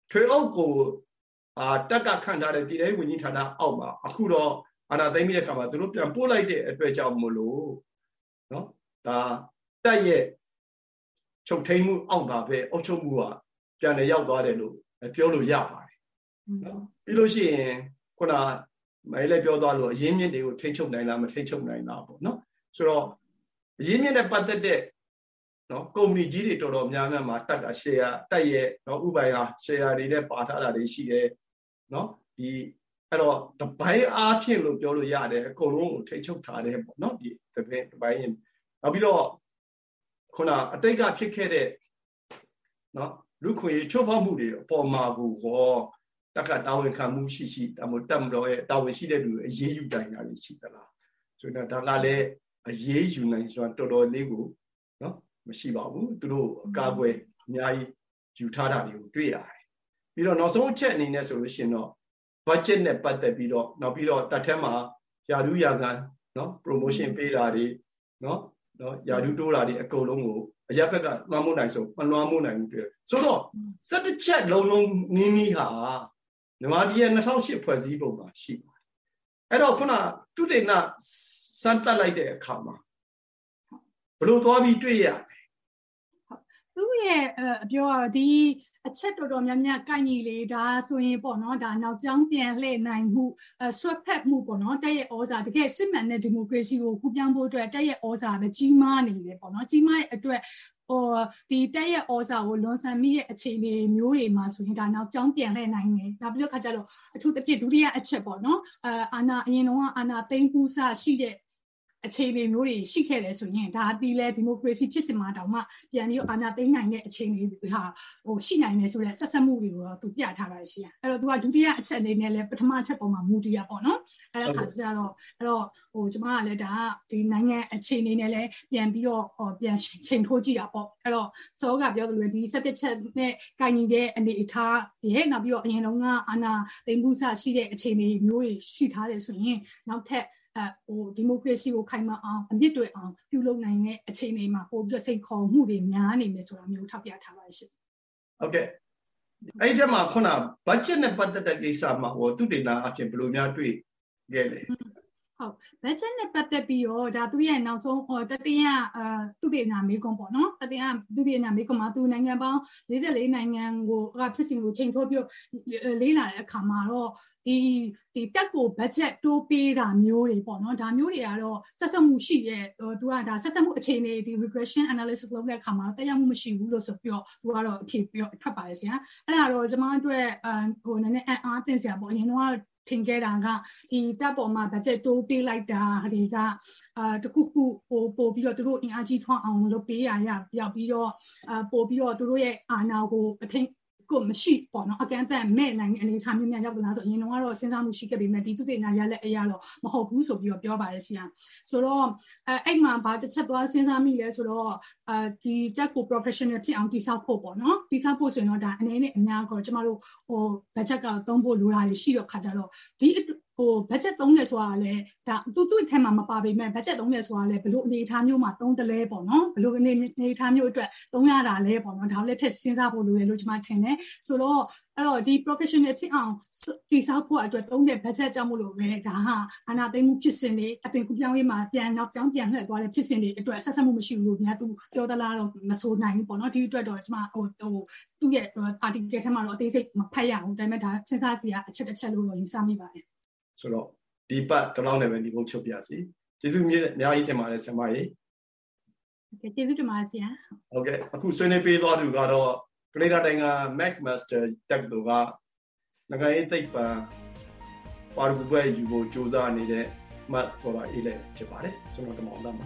ထွေအုပ်ကိုတက်ကခန့်ထားတဲ့ပြည်ထောင်စုဝန်ကြီးဌာနအောက်မှာအခုတော့အာဏာသိမ်းပြီးတဲ့အခါမှာသူတို့ပြန်ပို့လိုက်တဲ့အတွက်ကြောင့်မို့လို့နော်ဒါတက်ရဲ့ချုပ်ထိန်မှုအောက်မှာပဲအုပ်ချုပ်မှုကပြန်လည်ရောက်သွားတယ်လို့ပြောလို့ရပါတယ်နော်ပြီးလို့ရှိရင်ခုနမိုင်းလည်းပြောသွားလို့အရင်းမြစ်တွေကိုထိန်းချုပ်နိုင်လားမထိန်းချုပ်နိုင်လားပေါ့နော်ဆိုတော့အရင်းမြစ်နဲ့ပတ်သက်တဲ့နော်ကုမ္ပဏီကြီးတွေတော်တော်များများမှာတက်က share တက်ရဲ့နော်ဥပိုင်ဟာ share တွေနဲ့ပါထားတာတွေရှိတယ်နော်ဒီအဲ့တော့တပိုင်းအားဖြင့်လို့ပြောလို့ရတယ်အကုန်လုံးကိုထိချုပ်ထားတယ်ပေါ့နော်ဒီတပိုင်းရင်နောက်ပြီးတော့ခုနအတိတ်ကဖြစ်ခဲ့တဲ့နော်လူခွေချိုးဖောက်မှုတွေအပေါ်မှာကိုတက်ကတာဝန်ခံမှုရှိဒါမှတက်မတော်ရဲ့တာဝန်ရှိတဲ့လူအရေးယူတိုင်းတာရှိသလားဆိုတော့ဒါကလည်းအရေးယူနိုင်ဆိုတာတော်တော်လေးကိုနော်မရှိပါဘူးသူတို့အကာအကွယ်အများကြီးယူထားတာတွေကိုတွေ့ရတယ်ပြီးတော့နောက်ဆုံးအချက်အနေနဲ့ဆိုလို့ရှိရင်တော့ budget နဲ့ပတ်သက်ပြီးတော့နောက်ပြီးတော့တက်ထဲမှာယာဒူးယာကန်နော် promotion ပေးတာတွေနော်ယာဒူးတိုးတာတွေအကုန်လုံးကိုအရက်ဘက်ကလွှမ်းမိုးနိုင်ဆိုမလွှမ်းမိုးနိုင်ဘူးတွေ့ဆိုတော့17ချက်လုံးနီးနီးဟာမြန်မာပြည်ရဲ့2008ဖွဲ့စည်းပုံမှာရှိပါတယ်အဲ့တော့ခုနသူတေနစမ်းတက်လိုက်တဲ့အခါမှာဘယ်လိုသွားပြီးတွေ့ရသူရဲ့အပြောကတော့ဒီအချက်တော်တော်များများကိုင်ညီလေဒါဆိုရင်ပေါ့နော်ဒါနောက်ကျောင်းပြန်လှည့်နိုင်မှုဆွတ်ဖက်မှုပေါ့နော်တက်ရဲ့ဩဇာတကယ်စစ်မှန်တဲ့ဒီမိုကရေစီကိုကူးပြောင်းဖို့အတွက်တက်ရဲ့ဩဇာလည်းကြီးမားနေတယ်ပေါ့နော်ကြီးမားရဲ့အတွက်ဒီတက်ရဲ့ဩဇာကိုလွန်ဆန်မိရဲ့အခြေအနေမျိုးတွေမှာဆိုရင်ဒါနောက်ကျောင်းပြန်လှည့်နိုင်တယ်ဒါပြီးတော့ခါကျတော့အထူးသဖြင့်ဒုတိယအချက်ပေါ့နော်အာဏာအရင်တော့အာဏာသိမ်းပူးစရှိတဲ့အခြေအနေမျိုးတွေရှိခဲ့တယ်ဆိုရင်ဒါဒီလေဒီမိုကရေစီဖြစ်စမှာတောင်မှပြန်ပြီးအာဏာသိမ်းနိုင်တဲ့အခြေအနေတွေဟာရှိနိုင်တယ်ဆိုတဲ့ဆက်ဆက်မှုတွေကိုတော့သူပြထားတာရှိရအဲ့တော့သူကဒုတိယအချက်အနေနဲ့လည်းပထမအချက်ပေါ်မှာမူတည်ရပေါ့နော်အဲ့ဒါခါကျတော့ကျမကလည်းဒါဒီနိုင်ငံအခြေအနေနဲ့လည်းပြန်ပြီးတော့ပြန်ချိန်ထိုးကြည့်ရပေါ့အဲ့တော့စောကပြောသလိုဒီ17ချက်နဲ့ကိုင်ညီတဲ့အနေအထားရဲ့နောက်ပြီးတော့အရင်တုန်းကအာဏာသိမ်းမှုစရှိတဲ့အခြေအနေမျိုးတွေရှိထားတယ်ဆိုရင်နောက်ထပ်ဒီမိုကရေစီကိုခိုင်မာအောင်အမြင့်တွေအောင်ပြုလုပ်နိုင်တဲ့အခြေအနေမှာပို့ပြီးစိတ်ခေါ်မှုတွေများနေမယ်ဆိုတာမျိုးထောက်ပြထားပါရှင်ဟုတ်ကဲ့အဲ့ဒီမှာခုန budget နဲ့ပတ်သက်တဲ့ကိစ္စမှာသူတေနာအဖြစ်ဘယ်လိုများတွေ့ခဲ့လဲဟုတ် budget နဲ့ပတ်သက်ပြီးတော့ဒါသူရဲ့နောက်ဆုံးတတိယသူတေနာမေးခွန်းပေါ့နော်တတိယသူတေနာမေးခွန်းမှာသူနိုင်ငံပေါင်း44နိုင်ငံကိုဖြစ်စဉ်ကိုချိန်ထိုးပြီးလေးလာတဲ့အခါမှာတော့ဒီတက်ကို budget တိုးပေးတာမျိုးတွေပေါ့နော်ဒါမျိုးတွေကတော့ဆက်ဆက်မှုရှိရဲ့သူကဒါဆက်ဆက်မှုအခြေအနေဒီ regression analysis လုပ်တဲ့အခါမှာတက်ရောက်မှုမရှိဘူးလို့ဆိုပြီးတော့သူကတော့အဖြစ်ပြီးတော့ထွက်ပါတယ်ဆရာအဲ့ဒါတော့ကျွန်မတို့နည်းနည်းအားသင့်စရာပေါ့အရင်တော့ထင်ခဲ့တာကဒီတပ်ပေါ်မှာ budget တိုးပေးလိုက်တာတွေကတခုခုပို့ပြီးတော့သူတို့အင်အားကြီးထွန်းအောင်လုပ်ပေးရရောက်ပြီးတော့ပို့ပြီးတော့သူတို့ရဲ့အာဏာကိုအထင်ကိုမရှိပေါ့နော်အကန့်အသတ်မဲ့နိုင်အနေအထားမျိုးများရောက်လာဆိုအရင်တော့စဉ်းစားမှုရှိခဲ့ပေမဲ့ဒီသူတေနာရလက်အရာတော့မဟုတ်ဘူးဆိုပြီးတော့ပြောပါတယ်ဆရာဆိုတော့အဲ့မှာဘာတစ်ချက်သွားစဉ်းစားမိလဲဆိုတော့ဒီတက်ကို professional ဖြစ်အောင်တည်ဆောက်ဖို့ပေါ့နော်တည်ဆောက်ဖို့ဆိုရင်တော့ဒါအနေနဲ့အများကတော့ကျမတို့budget ကသုံးဖို့လိုတာတွေရှိတော့ခါကြတော့ဒီbudget သုံးတယ်ဆိုတာလည်းဒါသူ့အထက်မှာမပါပေမဲ့ budget သုံးတယ်ဆိုတာလည်းဘယ်လိုအနေအထားမျိုးမှာသုံးတလဲပေါ့နော်ဘယ်လိုအနေအထားမျိုးအတွက်သုံးရတာလဲပေါ့နော်ဒါလည်းထက်စဉ်းစားဖို့လိုတယ်လို့ကျွန်မထင်တယ်ဆိုတော့အဲ့တော့ဒီ professional ဖြစ်အောင်တည်ဆောက်ဖို့အတွက်သုံးတဲ့ budget ကြောင့်မလို့ပဲဒါဟာအာဏာသိမ်းမှုဖြစ်စဉ်တွေအသွင်ကူးပြောင်းရေးမှာနောက်ပြောင်းပြန်လှည့်သွားတဲ့ဖြစ်စဉ်တွေအတွက်ဆက်ဆက်မှုမရှိဘူးလို့များသူပြောသလားတော့မဆိုနိုင်ဘူးပေါ့နော်ဒီအတွက်တော့ကျွန်မသူ့ရဲ့ article ထဲမှာတော့အသေးစိတ်မဖတ်ရဘူးဒါပေမဲ့ဒါစဉ်းစားစရာအချက်တစ်ချက်လို့တော့ယူဆမိပါတယ်ဆိုတော့ဒီပတ်တလောက်နဲ့ပဲဒီဘုတ်ချုပ်ပြစီကျေးဇူးအများကြီးတင်ပါတယ်ဆရာမကြီးဟုတ်ကဲ့ကျေးဇူးတင်ပါတယ်ဆရာဟုတ်ကဲ့အခုဆွေးနွေးပေးသွားသူကတော့ကနေဒါနိုင်ငံ McMaster တက္ကသိုလ်ကနိုင်ငံရေးသိပ္ပံပါရဂူဘွဲ့ယူဖို့စ조사နေတဲ့မတ်ပေါ်ပါအေးလည်းဖြစ်ပါတယ်ကျွန်တော်တမောင်သားပါ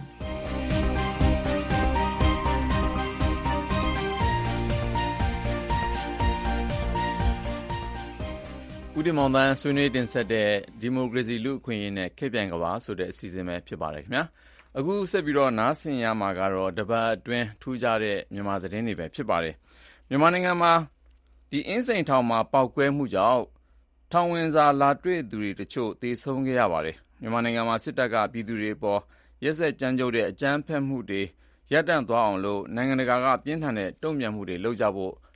ဦးတင်မောင်တန်းဆွေးနွေးတင်ဆက်တဲ့ဒီမိုကရေစီလူ့အခွင့်အရေးနဲ့ခေတ်ပြိုင်ကမ္ဘာဆိုတဲ့အစီအစဉ်ပဲဖြစ်ပါတယ်ခင်ဗျာအခုဆက်ပြီးတော့နားဆင်ရမှာကတော့တပတ်အတွင်းထူးခြားတဲ့မြန်မာသတင်းတွေပဲဖြစ်ပါတယ်မြန်မာနိုင်ငံမှာဒီအင်းစိန်ထောင်မှာပောက်ကွဲမှုကြောင့်ထောင်ဝင်စာလာတွေ့သူတွေတချို့သေဆုံးခဲ့ရပါတယ်မြန်မာနိုင်ငံမှာစစ်တပ်ကပြည်သူတွေပေါ်ရက်စက်ကြမ်းကြုတ်တဲ့အကြမ်းဖက်မှုတွေရပ်တန့်သွားအောင်လို့နိုင်ငံတကာကပြင်းထန်တဲ့တုံ့ပြန်မှုတွေလုပ်ကြဖို့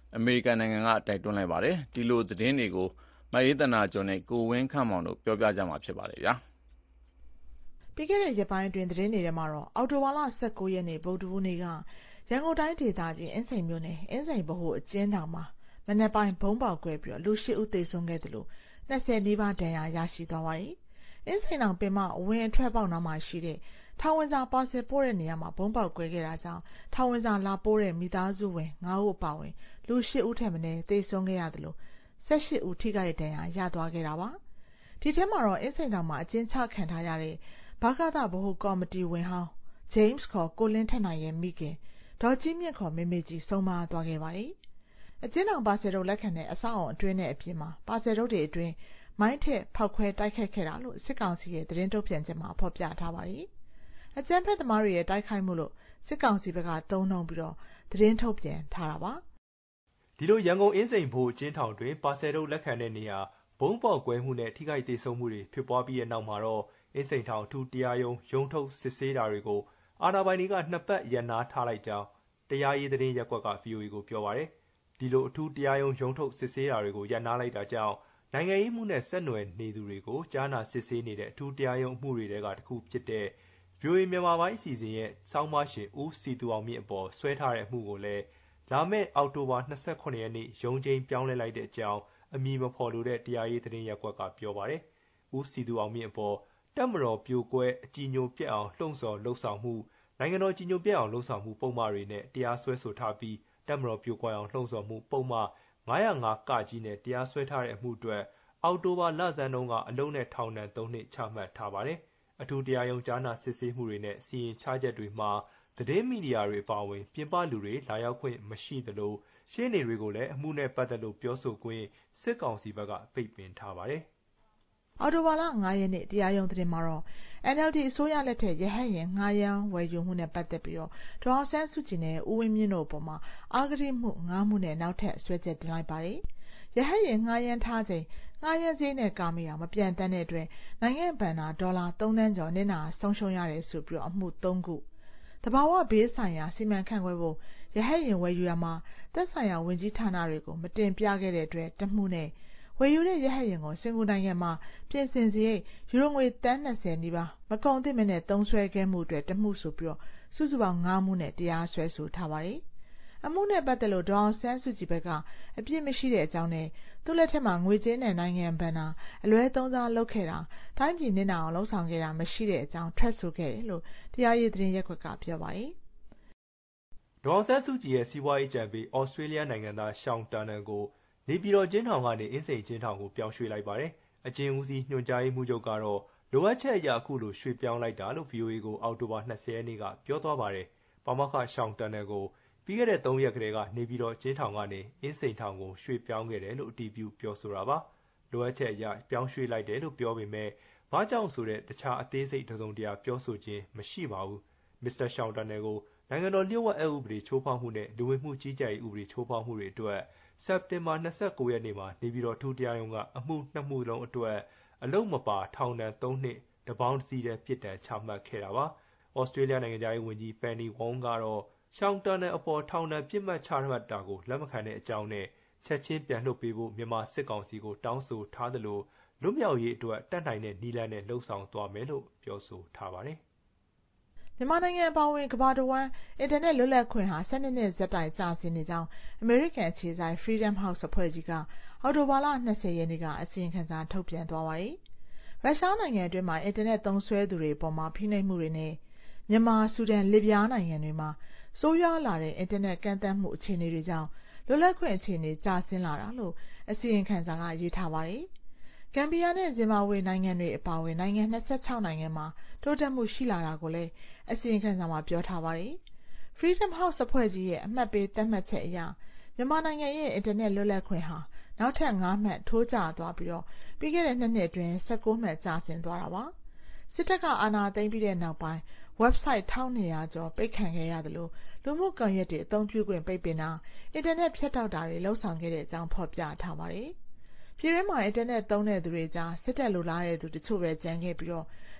အမေရိကန်နိုင်ငံကတိုက်တွန်းလိုက်ပါတယ်။ဒီလိုသတင်းတွေကိုမအေးသနာကျော်နဲ့ကိုဝင်းခန့်မောင်တို့ပြောပြကြမှာဖြစ်ပါတယ်ဗျာ။ပြီးခဲ့တဲ့ရက်ပိုင်းအတွင်းသတင်းတွေထဲမှာတော့အောက်တိုဘာလ19ရက်နေ့ဗုဒ္ဓဟူးနေ့ကရန်ကုန်တိုင်းဒေသကြီးအင်းစိန်မြို့နယ်အင်းစိန်ဗဟိုအကျဉ်းထောင်မှာမနက်ပိုင်းဘုံပေါက်ကွဲပြီးလူ8ဦးသေဆုံးခဲ့တယ်လို့20နီးပါးဒဏ်ရာရရှိသွားပါတယ်။အင်းစိန်ထောင်ပင်မအဝင်အထွက်ပေါက်နားမှာရှိတဲ့ထောင်ဝင်စာပါဆယ်ပို့တဲ့နေရာမှာဘုံပေါက်ကွဲခဲ့တာကြောင့်ထောင်ဝင်စာလာပို့တဲ့မိသားစုဝင်9ဦးအပါအဝင်လူ8ဦးထက်မနည်းသေဆုံးခဲ့ရတယ်လို့18ဦးထိခိုက်ဒဏ်ရာရသွားခဲ့တာပါ။ဒီထဲမှာတော့အင်းစိန်ထောင်မှာအကျဉ်းချခံထားရတဲ့ဘာကသဗဟိုကော်မတီဝင်ဟောင်း James ခေါ်ကိုလင်းထက်နိုင်ရဲ့မိခင်ဒေါ်ကြီးမြင့်ခေါ်မေမေကြီးဆုံးမသွားခဲ့ပါတယ်။အကျဉ်းထောင်ပါဆယ်တုပ်လက်ခံတဲ့အဆောက်အုံအတွင်းနဲ့အပြင်မှာပါဆယ်တုပ်တွေအတွင်းမိုင်းထက်ဖောက်ခွဲတိုက်ခိုက်ခဲ့တာလို့စစ်ကောင်စီရဲ့သတင်းထုတ်ပြန်ချက်မှာဖော်ပြထားပါတယ်။အကြမ်းဖက်သမားတွေရဲ့တိုက်ခိုက်မှုလို့စစ်ကောင်စီဘက်ကသုံးနှုန်းပြီးတော့သတင်းထုတ်ပြန်ထားတာပါ။ဒီလိုရန်ကုန်အင်းစိန်ဘို့အကျဉ်းထောင်တွင်ပါဆယ်တုပ်လက်ခံတဲ့နေရာဘုံပေါက်ကွဲမှုနဲ့ထိခိုက်ဒေဆုံးမှုတွေဖြစ်ပွားပြီးတဲ့နောက်မှာတော့အင်းစိန်ထောင်အထူးတရားရုံးရုံးထုတ်စစ်ဆေးတာတွေကိုအာဏာပိုင်တွေကနှစ်ပတ်ရပ်နားထားလိုက်ကြောင်းတရားရေးသတင်းရပ်ကွက်က VOA ကိုပြောပါတယ်။ဒီလိုအထူးတရားရုံးရုံးထုတ်စစ်ဆေးတာတွေကိုရပ်နားလိုက်တာကြောင့်နိုင်ငံရေးမှုနဲ့ဆက်နွယ်နေသူတွေကိုကြားနာစစ်ဆေးနေတဲ့အထူးတရားရုံးမှုတွေထဲကတစ်ခုဖြစ်တဲ့ VOA မြန်မာပိုင်းအစီအစဉ်ရဲ့စောင်းမရှင်ဦးစီသူအောင်မြင့်အပေါ်ဆွဲထားတဲ့အမှုကိုလည်းလာမယ့်အောက်တိုဘာ28ရက်နေ့ရုံးချိန်ပြောင်းလဲလိုက်တဲ့အကြောင်းအမည်မဖော်လိုတဲ့တရားရေးသတင်းရပ်ကွက်ကပြောပါတယ်။ဦးစီသူအောင်မြင့်အပေါ်တပ်မတော်ပြိုကွဲအကြည်ညိုပျက်အောင်လှုံ့ဆော်လှုံ့ဆော်မှုနိုင်ငံတော်ကြည်ညိုပျက်အောင်လှုံ့ဆော်မှုပုံမှားတွေနဲ့တရားစွဲဆိုထားပြီးတပ်မတော်ပြိုကွဲအောင်လှုံ့ဆော်မှုပုံမှား905ကကြီးနဲ့တရားစွဲထားတဲ့အမှုအတွက်အောက်တိုဘာလဆန်းတုန်းကအလုံးနဲ့ထောင်ဒဏ်3နှစ်ချမှတ်ထားပါတယ်။အထူးတရားရုံးကြားနာစစ်ဆေးမှုတွေနဲ့စီရင်ချချက်တွေမှာသတင်းမီဒီယာတွေအပါအဝင်ပြင်ပလူတွေလာရောက်ခွင့်မရှိသလိုရှင်းနေတွေကိုလည်းအမှုနဲ့ပတ်သက်လို့ပြောဆိုခွင့်စစ်ကောင်စီဘက်ကပိတ်ပင်ထားပါတယ်။အော်တိုဘာလ9ရက်နေ့တရားရုံးသတင်းမှာတော့ NLD အစိုးရလက်ထက်ရဟတ်ယာဉ်ငှားရမ်းဝယ်ယူမှုနဲ့ပတ်သက်ပြီးတော့ဒေါ်အောင်ဆန်းစုကြည်နဲ့ဦးဝင်းမြင့်တို့အပေါ်မှာအဂတိမှု9မှုနဲ့နောက်ထပ်ဆွဲချက်တင်လိုက်ပါတယ်။ရဟတ်ယာဉ်ငှားရမ်းထားချိန်ငှားရမ်းစည်းနဲ့ကာမီယာမပြန်တမ်းတဲ့အတွက်နိုင်ငံ့ဘဏ္ဍာဒေါ်လာ3သန်းကျော်နစ်နာဆုံးရှုံးရတယ်ဆိုပြီးအမှု3ခုတဘာဝဘေးဆိုင်ရာစီမံခန့်ခွဲဖို့ရဟတ်ယာဉ်ဝယ်ယူရမှာသက်ဆိုင်ရာဝန်ကြီးဌာနတွေကိုမတင်ပြခဲ့တဲ့အတွက်တမှုနဲ့ဝယ်ယူတဲ့ရဟတ်ယာဉ်ကိုစင်ကာပူနိုင်ငံမှာပြင်ဆင်စရိတ်ယူရိုငွေတန်း20နီးပါးမကုန်သင့်မနဲ့သုံးစွဲခဲ့မှုအတွက်တမှုဆိုပြီးစုစုပေါင်း9မှုနဲ့တရားစွဲဆိုထားပါတယ်။အမှုနဲ့ပတ်သက်လို့ဒေါ်အောင်ဆန်းစုကြည်ဘက်ကအပြစ်မရှိတဲ့အကြောင်းနဲ့သူ့လက်ထက်မှာငွေကြေးနဲ့နိုင်ငံဘဏ္ဍာအလွဲသုံးစားလုပ်ခဲ့တာတိုင်းပြည်နစ်နာအောင်လှုံ့ဆော်ခဲ့တာမရှိတဲ့အကြောင်းထွက်ဆိုခဲ့တယ်လို့တရားရေးသတင်းရက်ကွက်ကပြောပါတယ်။ဒေါ်အောင်ဆန်းစုကြည်ရဲ့စီးပွားရေးကြံပေးဩစတြေးလျနိုင်ငံသားရှောင်းတာနန်ကိုနေပြည်တော်ကျင်းထောင်ကနေအင်းစိန်ကျင်းထောင်ကိုပြောင်းရွှေ့လိုက်ပါတယ်။အကျဉ်းဦးစီးညွှန်ကြားရေးမှူးချုပ်ကတော့လိုအပ်ချက်အရအခုလိုရွှေ့ပြောင်းလိုက်တာလို့ VOA ကိုအောက်တိုဘာ20ရက်နေ့ကပြောသွားပါတယ်။ပါမောက္ခရှောင်းတာနန်ကိုပြီးခဲ့တဲ့3ရက်ကတည်းကနေပြည်တော်ကျင်းထောင်ကနေအင်းစိန်ထောင်ကိုရွှေ့ပြောင်းခဲ့တယ်လို့အတည်ပြုပြောဆိုတာပါ။လိုအပ်ချက်အရပြောင်းရွှေ့လိုက်တယ်လို့ပြောပေမဲ့ဘာကြောင့်ဆိုတဲ့တခြားအသေးစိတ်တစုံတရာပြောဆိုခြင်းမရှိပါဘူး။မစ္စတာရှောင်းတာနန်ကိုနိုင်ငံတော်လျှို့ဝှက်အက်ဥပဒေချိုးဖောက်မှုနဲ့လူဝင်မှုကြီးကြပ်ရေးဥပဒေချိုးဖောက်မှုတွေအတွက်စက်တင်ဘာ29ရက်နေ့မှာနေပြည်တော်ထူးတရားရုံးကအမှု2မှုလုံးအတွက်အလုံမပါထောင်ဒဏ်3နှစ်တပေါင်းတစည်းတဲ့ပြစ်ဒဏ်ချမှတ်ခဲ့တာပါ။ဩစတြေးလျနိုင်ငံသားရေးဝန်ကြီးပန်နီဝုန်းကတော့ရှောင်းတာနန်အပေါ်ထောင်ဒဏ်ပြစ်မှတ်ချမှတ်တာကိုလက်မခံတဲ့အကြောင်းနဲ့ချက်ချင်းပြန်လွှတ်ပေးဖို့မြန်မာစစ်ကောင်စီကိုတောင်းဆိုထားသလိုလွတ်မြောက်ရေးအတွက်တတ်နိုင်တဲ့နည်းလမ်းနဲ့လှုံ့ဆော်သွားမယ်လို့ပြောဆိုထားပါတယ်။မြန်မာနိုင်ငံအပါအဝင်ကမ္ဘာတဝန်းအင်တာနက်လွတ်လပ်ခွင့်ဟာ12နှစ်ဆက်တိုင်ကျဆင်းနေကြောင်းအမေရိကန်အခြေစိုက် Freedom House အဖွဲ့ကြီးကအောက်တိုဘာလ20ရက်နေ့ကအစီရင်ခံစာထုတ်ပြန်သွားပါတယ်။ရုရှားနိုင်ငံအတွင်းမှာအင်တာနက်သုံးစွဲသူတွေအပေါ်မှာဖိနှိပ်မှုတွေနဲ့မြန်မာ၊ဆူဒန်၊လစ်ဗျားနိုင်ငံတွေမှာဆိုးရွားလာတဲ့အင်တာနက်ကန့်သတ်မှုအခြေအနေတွေကြောင့်လွတ်လပ်ခွင့်အခြေအနေကျဆင်းလာတာလို့အစီရင်ခံစာကရေးထားပါတယ်။ဂမ်ဘီယာနဲ့ဇင်ဘာဘွေနိုင်ငံတွေအပါအဝင်နိုင်ငံ26နိုင်ငံမှာတိုးတက်မှုရှိလာတာကိုလည်းအစီရင်ခံစာမှာပြောထားပါတယ်။ Freedom House အဖွဲ့ကြီးရဲ့အမှတ်ပေးသတ်မှတ်ချက်အရမြန်မာနိုင်ငံရဲ့အင်တာနက်လွတ်လပ်ခွင့်ဟာနောက်ထပ်5မှတ်ထိုးကျသွားပြီးပြီးခဲ့တဲ့2နှစ်အတွင်း19မှတ်ကျဆင်းသွားတာပါ။စစ်တပ်ကအာဏာသိမ်းပြီးတဲ့နောက်ပိုင်း website 1200ကျော်ပိတ်ခံခဲ့ရတယ်လို့လူမှုကွန်ရက်တွေအသုံးပြုခွင့်ပိတ်ပင်တာအင်တာနက်ဖြတ်တောက်တာတွေလှုံ့ဆော်ခဲ့တဲ့အကြောင်းဖော်ပြထားပါတယ်။ပြည်တွင်းမှာအင်တာနက်သုံးတဲ့သူတွေကြားစစ်တပ်လိုလားတဲ့သူတချို့ပဲကျန်ခဲ့ပြီး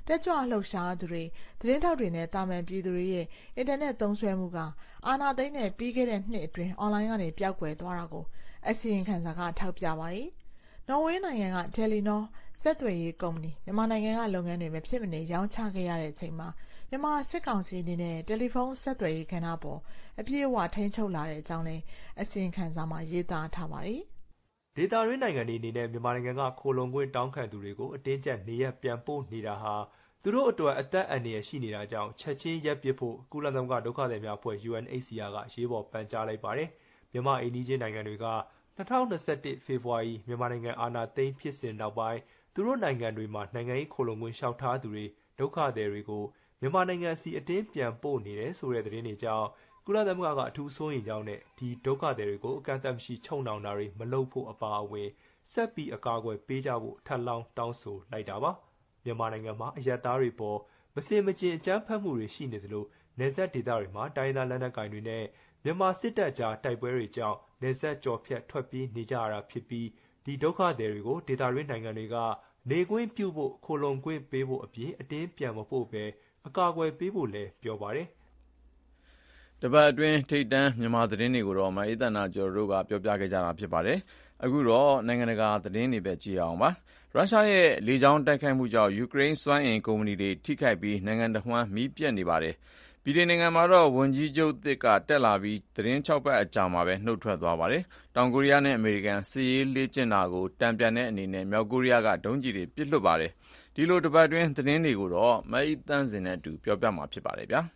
တက်ကြွလှုပ်ရှားသူတွေသတင်းထောက်တွေနဲ့တာမန်ပြည်သူတွေရဲ့အင်တာနက်သုံးစွဲမှုကအာဏာသိမ်းတဲ့ပြီးခဲ့တဲ့နှစ်အတွင်းအွန်လိုင်းကနေပျောက်ကွယ်သွားတာကိုအစီရင်ခံစာကထောက်ပြပါတယ်။နော်ဝေးနိုင်ငံက Telenor ဆက်သွယ်ရေးကုမ္ပဏီမြန်မာနိုင်ငံကလုပ်ငန်းတွေမဖြစ်မနေရောင်းချခဲ့ရတဲ့အချိန်မှာမြန်မာစစ်ကောင်စီအနေနဲ့တယ်လီဖုန်းဆက်သွယ်ရေးကဏ္ဍပေါ်အပြည့်အဝထိန်းချုပ်လာတဲ့အကြောင်းလည်းအစီရင်ခံစာမှာရေးသားထားပါတယ်။ဒေသတွင်းနိုင်ငံတွေအနေနဲ့မြန်မာနိုင်ငံကခိုလုံခွင့်တောင်းခံသူတွေကိုအတင်းကျပ်နေရပ်ပြန်ပို့နေတာဟာသူတို့အတွက်အသက်အန္တရာယ်ရှိနေတာကြောင့်ချက်ချင်းရပ်ပစ်ဖို့ကုလသမဂ္ဂဒုက္ခသည်များအဖွဲ့ UNHCR ကရေးပေါ်ပန်ကြားလိုက်ပါတယ်။မြန်မာအိမ်နီးချင်းနိုင်ငံတွေက2021ဖေဖော်ဝါရီမြန်မာနိုင်ငံအာဏာသိမ်းဖြစ်စဉ်နောက်ပိုင်းသူတို့နိုင်ငံတွေမှာနိုင်ငံရေးခိုလုံခွင့်လျှောက်ထားသူတွေဒုက္ခသည်တွေကိုမြန်မာနိုင်ငံစီအတင်းပြန်ပို့နေတယ်ဆိုတဲ့သတင်းတွေကြောင့်ကုလသမဂ္ဂကအထူးစိုးရိမ်ကြောင်းနဲ့ဒီဒုက္ခသည်တွေကိုအကန့်အသတ်မရှိချုပ်နှောင်တာတွေမလုပ်ဖို့အပါအဝင်ဆက်ပြီးအကာအကွယ်ပေးကြဖို့ထပ်လောင်းတောင်းဆိုလိုက်တာပါမြန်မာနိုင်ငံမှာအရပ်သားတွေပေါ်မစင်မကျင်အကြမ်းဖက်မှုတွေရှိနေသလိုနယ်စပ်ဒေသတွေမှာတိုင်းဒေသလက်နက်ကိုင်တွေနဲ့မြန်မာစစ်တပ်ကြားတိုက်ပွဲတွေကြောင့်နယ်စပ်ကျော်ဖြတ်ထွက်ပြေးနေကြရတာဖြစ်ပြီးဒီဒုက္ခသည်တွေကိုဒေသတွင်းနိုင်ငံတွေကနေခွင့်ပြုဖို့ခိုလုံခွင့်ပေးဖို့အပြင်အတင်းပြန်မပို့ပဲအကာအကွယ်ပေးဖို့လည်းပြောပါတယ်တပတ်အတွင်းထိတ်တန်းမြန်မာသတင်းတွေကိုတော့မအေးသန္တာကျော်တို့ကပြောပြခဲ့ကြတာဖြစ်ပါတယ်အခုတော့နိုင်ငံတကာသတင်းတွေပဲကြည့်အောင်ပါရုရှားရဲ့လေကြောင်းတိုက်ခိုက်မှုကြောင့်ယူကရိန်းစွမ်းအင်ကုမ္ပဏီတွေထိခိုက်ပြီးနိုင်ငံတော်ဝန်မီးပြတ်နေပါတယ်ဗြိတိန်နိုင်ငံမှာတော့ဝန်ကြီးချုပ်သစ်ကတက်လာပြီးသတင်း6ပတ်အကြာမှာပဲနှုတ်ထွက်သွားပါတယ်တောင်ကိုရီးယားနဲ့အမေရိကန်စစ်ရေးလေ့ကျင့်တာကိုတံပြန်တဲ့အနေနဲ့မြောက်ကိုရီးယားကဒုံးကျည်တွေပစ်လွှတ်ပါတယ်ဒီလိုတပတ်အတွင်းသတင်းတွေကိုတော့မအေးသန့်စင်နဲ့အတူပြောပြမှာဖြစ်ပါတယ်ဗျာ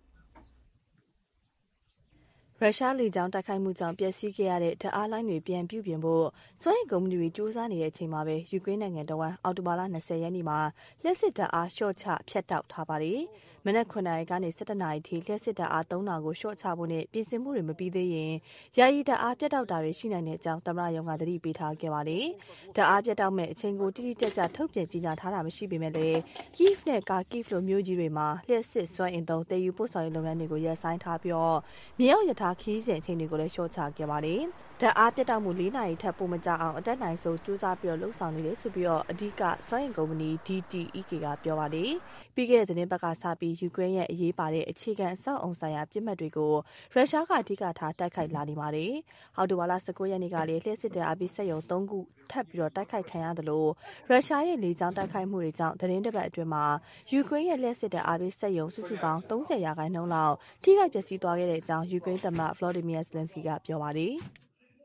ရုရှားလေကြောင်းတိုက်ခိုက်မှုကြောင့်ပျက်စီးခဲ့ရတဲ့ဓာတ်အားလိုင်းတွေပြန်ပြုပြင်ဖို့စွမ်းအင်ကုမ္ပဏီတွေစူးစမ်းနေတဲ့အချိန်မှာပဲယူကရိန်းနိုင်ငံတော်ဝန်အော်တိုဘာလ20ရက်နေ့မှာလျှက်စစ်ဓာတ်အားလျှော့ချဖြတ်တောက်ထားပါတယ်။မနက်9နာရီကနေ17နာရီထိလျှက်စစ်ဓာတ်အား3နာကိုလျှော့ချဖို့နဲ့ပြင်ဆင်မှုတွေမပြီးသေးရင်ယာယီဓာတ်အားပြတ်တောက်တာတွေရှိနိုင်တဲ့အကြောင်းသမ္မတရုံးကသတိပေးထားခဲ့ပါတယ်။ဓာတ်အားပြတ်တောက်မဲ့အချိန်ကိုတိတိကျကျထုတ်ပြန်ကြေညာထားတာမရှိပေမဲ့လည်း Kyiv နဲ့ Kharkiv လိုမြို့ကြီးတွေမှာလျှက်စစ်စွမ်းအင်သုံးတည်ယူပို့ဆောင်ရေးလုပ်ငန်းတွေကိုရပ်ဆိုင်းထားပြီးမြေအောက်ရထားခီးစဉ်အချိန်တွေကိုလည်းလျှော့ချခဲ့ပါတယ်။ဓာတ်အားပြတ်တောက်မှု4နာရီထက်ပိုမကြအောင်အတက်နိုင်ဆုံးစူးစမ်းပြီးလှုပ်ဆောင်နေတယ်ဆိုပြီးအဓိကစွမ်းအင်ကုမ္ပဏီ DTEK ကပြောပါတယ်။ပြီးခဲ့တဲ့သတင်းပတ်ကစပြီးယူကရိန်းရဲ့အရေးပါတဲ့အခြေခံအဆောက်အုံဆိုင်ရာပြစ်မှတ်တွေကိုရုရှားကအဓိကထားတိုက်ခိုက်လာနေပါတယ်။အောက်တိုဘာလ19ရက်နေ့ကလည်းလျှက်စစ်ဓာတ်အားပေးစက်ရုံ3ခုထပ်ပြီးတိုက်ခိုက်ခံရတယ်လို့ရုရှားရဲ့လေကြောင်းတိုက်ခိုက်မှုတွေကြောင့်သတင်းတစ်ပတ်အတွင်းမှာယူကရိန်းရဲ့လျှက်စစ်ဓာတ်အားပေးစက်ရုံစုစုပေါင်း30%လောက်ထိခိုက်ပျက်စီးသွားခဲ့တဲ့အကြောင်းယူကရိန်းသမ္မတ Volodymyr Zelensky ကပြောပါတယ်။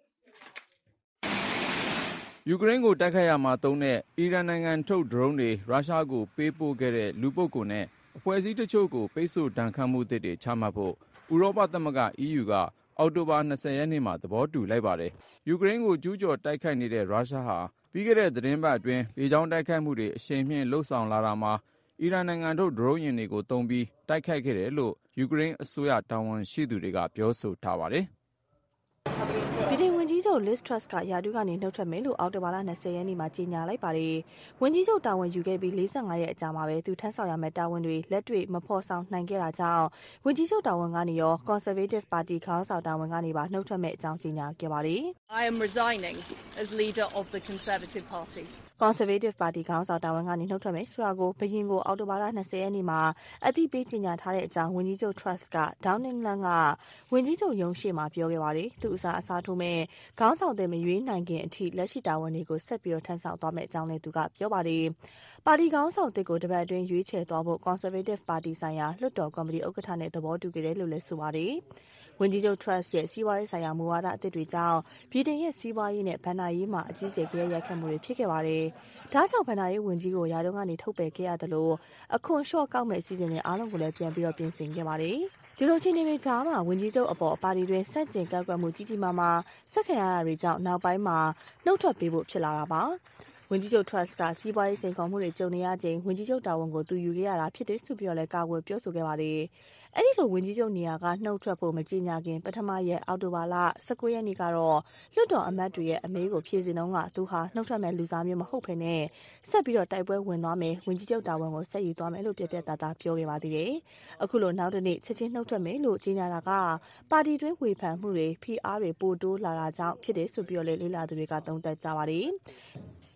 ယူကရိန်းကိုတိုက်ခိုက်ရမှာတုံးတဲ့အီရန်နိုင်ငံထုတ်ဒရုန်းတွေရုရှားကိုပေးပို့ခဲ့တဲ့လူပုဂ္ဂိုလ်နဲ့အဖွဲ့အစည်းတချို့ကိုပိတ်ဆို့ဒဏ်ခတ်မှုသစ်တွေချမှတ်ဖို့ဥရောပသမဂ္ဂ EU ကအောက်တိုဘာ20ရက်နေ့မှာသဘောတူလိုက်ပါတယ်။ယူကရိန်းကိုကျူးကျော်တိုက်ခိုက်နေတဲ့ရုရှားဟာပြီးခဲ့တဲ့သတင်းပတ်အတွင်းလေကြောင်းတိုက်ခိုက်မှုတွေအရှိန်မြင့်လှုပ်ဆောင်လာတာမှာအီရန်နိုင်ငံထုတ်ဒရုန်းယာဉ်တွေကိုသုံးပြီးတိုက်ခိုက်ခဲ့တယ်လို့ယူကရိန်းအစိုးရတာဝန်ရှိသူတွေကပြောဆိုထားပါတယ်။ဗြိတိန်ဝန်ကြီးချုပ် Liz Truss ကရာထူးကနေနှုတ်ထွက်မယ်လို့အောက်တိုဘာလ20ရက်နေ့မှာကြေညာလိုက်ပါတယ်။ဝန်ကြီးချုပ်တာဝန်ယူခဲ့ပြီး45ရက်အကြာမှာပဲသူထမ်းဆောင်ရမယ့်တာဝန်တွေလက်တွေ့မဖော်ဆောင်နိုင်ခဲ့တာကြောင့်ဝန်ကြီးချုပ်တာဝန်ကနေရော Conservative Party ခေါင်းဆောင်တာဝန်ကနေပါနှုတ်ထွက်မယ့်အကြောင်းကြေညာခဲ့ပါတယ်။ I am resigning as leader of the Conservative Party. Conservative Party ခေါင်းဆောင်တာဝန်ကနေနှုတ်ထွက်မယ်ဆိုတာကိုဘရင်ကိုအောက်တိုဘာလ20ရက်နေ့မှာအသိပေးကြေညာထားတဲ့အကြောင်းဝန်ကြီးချုပ် Truss က Downing လမ်းကဝန်ကြီးချုပ်ရုံးရှိမှာပြောခဲ့ပါတယ်။သူအစားထိုးမဲ့ခေါင်းဆောင်တဲ့မရွေးနိုင်ခင်အထိလက်ရှိတာဝန်တွေကိုဆက်ပြီးထမ်းဆောင်သွားမယ့်အကြောင်းလည်းသူကပြောပါတယ်။ပါတီခေါင်းဆောင်တစ်ကိုတပတ်အတွင်းရွေးချယ်သွားဖို့ Conservative Party ဆိုင်ရာလွှတ်တော်ကော်မတီဥက္ကဋ္ဌနဲ့သဘောတူခဲ့တယ်လို့လည်းဆိုပါတယ်။ဝန်ကြီးချုပ် Truss ရဲ့စီးပွားရေးဆိုင်ရာမူဝါဒအသစ်တွေကြောင့်ဗြိတိန်ရဲ့စီးပွားရေးနဲ့ဘဏ္ဍာရေးမှာအကြီးအကျယ်ကြရိုက်ခတ်မှုတွေဖြစ်ခဲ့ပါတယ်။ဒါကြောင့်ဘဏ္ဍာရေးဝန်ကြီးကိုရာထူးကနေထုတ်ပယ်ခဲ့ရတယ်လို့အခွန်လျှော့ကောက်မဲ့အစီအစဉ်တွေအားလုံးကိုလည်းပြန်ပြီးပြင်ဆင်ခဲ့ပါတယ်။ဒီလိုချင်းတွေကြားမှာဝန်ကြီးချုပ်အပေါ်ပါတီတွင်စက်ကျင်ကောက်ကွက်မှုကြီးကြီးမားမားဆက်ခံရတာတွေကြောင့်နောက်ပိုင်းမှာနှုတ်ထွက်ပေးဖို့ဖြစ်လာတာပါ။ဝန်ကြီးချုပ် Truss ကစီးပွားရေးစိန်ခေါ်မှုတွေကြုံနေရချိန်ဝန်ကြီးချုပ်တာဝန်ကိုသူယူခဲ့ရတာဖြစ်တယ်ဆိုပြီးလည်းကာကွယ်ပြောဆိုခဲ့ပါတယ်။အဲ့ဒီလိုဝန်ကြီးချုပ်နေရာကနှုတ်ထွက်ဖို့မကြေညာခင်ပထမရက်အောက်တိုဘာလ19ရက်နေ့ကတော့လွှတ်တော်အမတ်တွေရဲ့အမေးကိုဖြေစင်တော့ကသူဟာနှုတ်ထွက်မဲ့လူစားမျိုးမဟုတ်ဘဲနဲ့ဆက်ပြီးတိုက်ပွဲဝင်သွားမယ်ဝန်ကြီးချုပ်တာဝန်ကိုဆက်ယူသွားမယ်လို့ပြပြတသားပြောခဲ့ပါသေးတယ်။အခုလိုနောက်တစ်နေ့ချက်ချင်းနှုတ်ထွက်မယ်လို့ကြေညာတာကပါတီတွင်းဝေဖန်မှုတွေဖိအားတွေပိုတိုးလာတာကြောင့်ဖြစ်တယ်ဆိုပြီးလေ့လာသူတွေကသုံးသပ်ကြပါတယ်။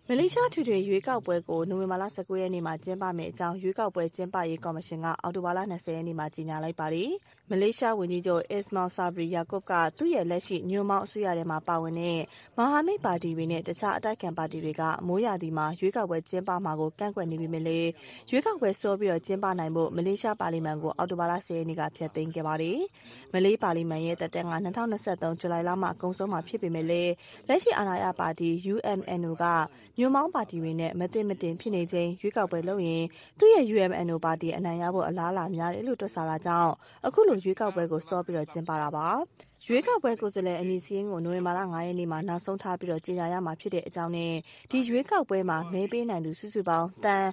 မလေးရှားထွေထွေရွေးကောက်ပွဲကိုနိုဝင်ဘာလ19ရက်နေ့မှာကျင်းပမယ့်အကြောင်းရွေးကောက်ပွဲကျင်းပရေးကော်မရှင်ကအောက်တိုဘာလ20ရက်နေ့မှာကြေညာလိုက်ပါတယ်။မလေးရှားဝန်ကြီးချုပ် Ismail Sabri Yaakob ကသူ့ရဲ့လက်ရှိညွန့်ပေါင်းအစိုးရထဲမှာပါဝင်တဲ့မဟာမိတ်ပါတီတွေနဲ့တခြားအတိုက်ခံပါတီတွေကမိုးရာသီမှာရွေးကောက်ပွဲကျင်းပမှာကိုကန့်ကွက်နေပေမဲ့လည်းရွေးကောက်ပွဲစောပြီးကျင်းပနိုင်ဖို့မလေးရှားပါလီမန်ကိုအောက်တိုဘာလ10ရက်နေ့ကဖျက်သိမ်းခဲ့ပါတယ်။မလေးပါလီမန်ရဲ့သက်တမ်းက2023ဇူလိုင်လမှာအကုန်ဆုံးမှာဖြစ်ပေမဲ့လည်းလက်ရှိအာဏာရပါတီ UMNO ကညွန့်ပေါင်းပါတီတွေနဲ့မသိမတင်ဖြစ်နေချိန်ရွေးကောက်ပွဲလုပ်ရင်သူ့ရဲ့ UMNO ပါတီအနိုင်ရဖို့အလားအလာများတယ်လို့တွက်ဆတာကြောင့်အခုလိုရွေးကောက်ပွဲကိုစောပြီးကျင်းပတာပါ။ရွေးကောက်ပွဲကိုယ်စားလှယ်အမည်စာရင်းကိုနိုဝင်ဘာလ9ရက်နေ့မှာနောက်ဆုံးထားပြီးကြေညာရမှာဖြစ်တဲ့အကြောင်းနဲ့ဒီရွေးကောက်ပွဲမှာမဲပေးနိုင်သူစုစုပေါင်းတန်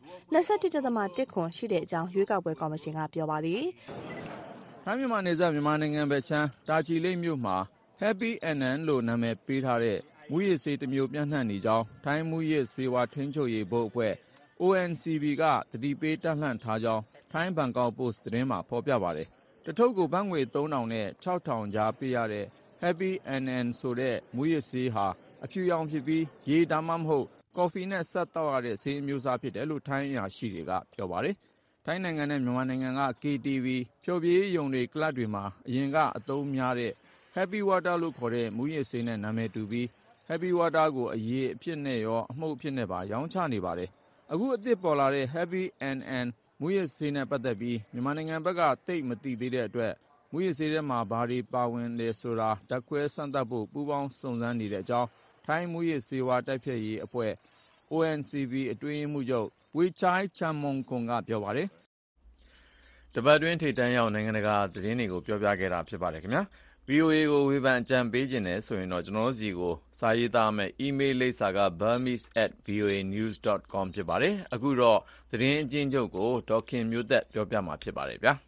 21.1 ခွန်ရှိတဲ့အကြောင်းရွေးကောက်ပွဲကော်မရှင်ကပြောပါတယ်။ထိုင်းမြန်မာနယ်စပ်မြန်မာနိုင်ငံဘက်ခြမ်းတာချီလိတ်မြို့မှာ Happy NN လို့နာမည်ပေးထားတဲ့မူရစ်ဆေးတစ်မျိုးပြန့်နှံ့နေကြောင်းထိုင်းမူရစ်ဆေးဝါးထိန်းချုပ်ရေးဘုတ်အဖွဲ့ ONCB ကတတိပေးတပ်လှန့်ထားကြောင်းထိုင်းဘန်ကောက်ပို့စ်သတင်းမှာဖော်ပြပါတယ်။တထုပ်ကိုဘတ်ငွေ 3,000 နဲ့ 6,000 ကြားပေးရတဲ့ Happy NN ဆိုတဲ့မူရစ်ဆေးဟာအဖြူရောင်ဖြစ်ပြီးရေဒါမှမဟုတ်ကော်ဖီနဲ့ဆက်တောက်ရတဲ့ဆေးအမျိုးအစားဖြစ်တယ်လို့ထိုင်းအရာရှိတွေကပြောပါတယ်။ထိုင်းနိုင်ငံနဲ့မြန်မာနိုင်ငံက KTV ဖျော်ဖြေရေးရုံတွေကလပ်တွေမှာအရင်ကအသုံးများတဲ့ Happy Water လို့ခေါ်တဲ့မူရစ်ဆေးနဲ့နာမည်တူပြီး Happy Water ကိုအရည်အဖြစ်နဲ့ရောအမှုန့်အဖြစ်နဲ့ပါရောင်းချနေပါတယ်။အခုအသစ်ပေါ်လာတဲ့ Happy NN မူရစ်ဆေးနဲ့ပတ်သက်ပြီးမြန်မာနိုင်ငံဘက်ကသိပ်မသိသေးတဲ့အတွက်မူရစ်ဆေးထဲမှာဘာတွေပါဝင်လဲဆိုတာဓာတ်ခွဲစမ်းသပ်ဖို့ပူးပေါင်းစုံစမ်းနေတဲ့အကြောင်းထိုင်းမူရစ်ဆေးဝါးတိုက်ဖျက်ရေးအဖွဲ့ ONCB အတွင်းရေးမှူးချုပ်ဝီချိုင်းချမ်မွန်ကွန်ကပြောပါတယ်။တပတ်တွင်းထိပ်တန်းရောက်နိုင်ငံတကာသတင်းတွေကိုပြောပြခဲ့တာဖြစ်ပါတယ်ခင်ဗျာ။ VOA ကိုဝေဖန်အကြံပေးခြင်းနဲ့ဆိုရင်တော့ကျွန်တော်စီကိုစာရေးသားမယ်အီးမေးလ်လိပ်စာက burmese@voanews.com ဖြစ်ပါတယ်။အခုတော့သတင်းအကျဉ်းချုပ်ကိုဒေါက်ခင်မျိုးသက်ပြောပြမှာဖြစ်ပါတယ်ဗျာ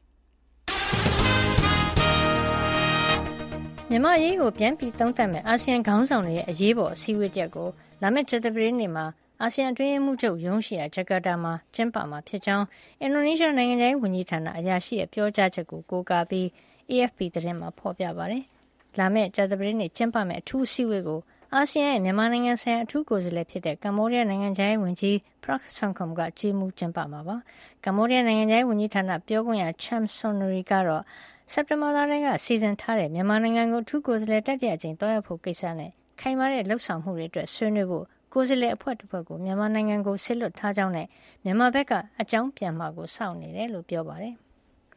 ။မြန်မာရေးကိုပြန်ပြီးသုံးသပ်မယ်အာဆီယံခေါင်းဆောင်တွေရဲ့အရေးပေါ်အစည်းအဝေးတက်ကိုလာမယ့်ဂျက်ပရီနေ့မှာအာဆီယံအတွင်းရေးမှူးချုပ်ရုံးရှိရာဂျကာတာမှာကျင်းပမှာဖြစ်ကြောင်းအင်ဒိုနီးရှားနိုင်ငံသားဝန်ကြီးဌာနအရာရှိရဲ့ပြောကြားချက်ကိုကိုးကားပြီးAFP သတင်းမှာဖော်ပြပါတယ်။လာမယ့်ကြာသပတေးနေ့ကျင်းပမယ့်အထူးအစည်းအဝေးကိုအာဆီယံရဲ့မြန်မာနိုင်ငံဆိုင်ရာအထူးကိုယ်စားလှယ်ဖြစ်တဲ့ကမ္ဘောဒီးယားနိုင်ငံခြားရေးဝန်ကြီး Prak Sokhonn ကကြီးမှူးကျင်းပမှာပါ။ကမ္ဘောဒီးယားနိုင်ငံခြားရေးဝန်ကြီးဌာနပြောခွင့်ရ Cham Sonuri ကတော့စက်တင်ဘာလထဲကစီစဉ်ထားတဲ့မြန်မာနိုင်ငံကိုအထူးကိုယ်စားလှယ်တတိယအကြိမ်သွားရောက်ဖို့ကိစ္စနဲ့ခိုင်မာတဲ့လှုပ်ဆောင်မှုတွေအတွက်ဆွေးနွေးဖို့ကိုယ်စားလှယ်အဖွဲ့တစ်ဖွဲ့ကိုမြန်မာနိုင်ငံကိုဆစ်လွတ်ထားကြောင်းနဲ့မြန်မာဘက်ကအကြောင်းပြန်မှာကိုစောင့်နေတယ်လို့ပြောပါတယ်။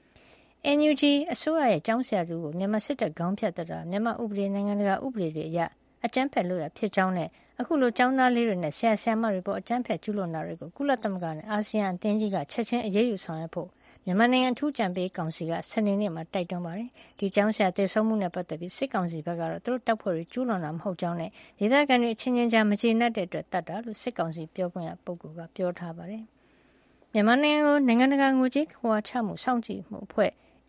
NUG အစိုးရရဲ့ကျောင်းဆရာတူကိုမြန်မာစစ်တပ်ခေါင်းဖြတ်တာမြန်မာဥပဒေနိုင်ငံတကာဥပဒေတွေအရအကြမ်းဖက်လို့ရဖြစ်ကြောင်းနဲ့အခုလိုကျောင်းသားလေးတွေနဲ့ဆရာဆရာမတွေပေါ်အကြမ်းဖက်ကျူးလွန်တာတွေကိုကုလသမဂ္ဂနဲ့အာဆီယံအသင်းကြီးကချက်ချင်းအရေးယူဆောင်ရွက်ဖို့မြန်မာနိုင်ငံအထူးကြံပေးကောင်စီကစနေနေ့မှာတိုက်တွန်းပါတယ်။ဒီကျောင်းဆရာသေဆုံးမှုနဲ့ပတ်သက်ပြီးစစ်ကောင်စီဘက်ကတော့သူတို့တပ်ဖွဲ့တွေကျူးလွန်တာမဟုတ်ကြောင်းနဲ့ဒေသခံတွေအချင်းချင်းကြားမကျေနပ်တဲ့အတွက်တတ်တာလို့စစ်ကောင်စီပြောခွင့်ရပုဂ္ဂိုလ်ကပြောထားပါတယ်။မြန်မာနိုင်ငံကိုနိုင်ငံတကာငွေကြေးခွာချမှုစောင့်ကြည့်မှုအဖွဲ့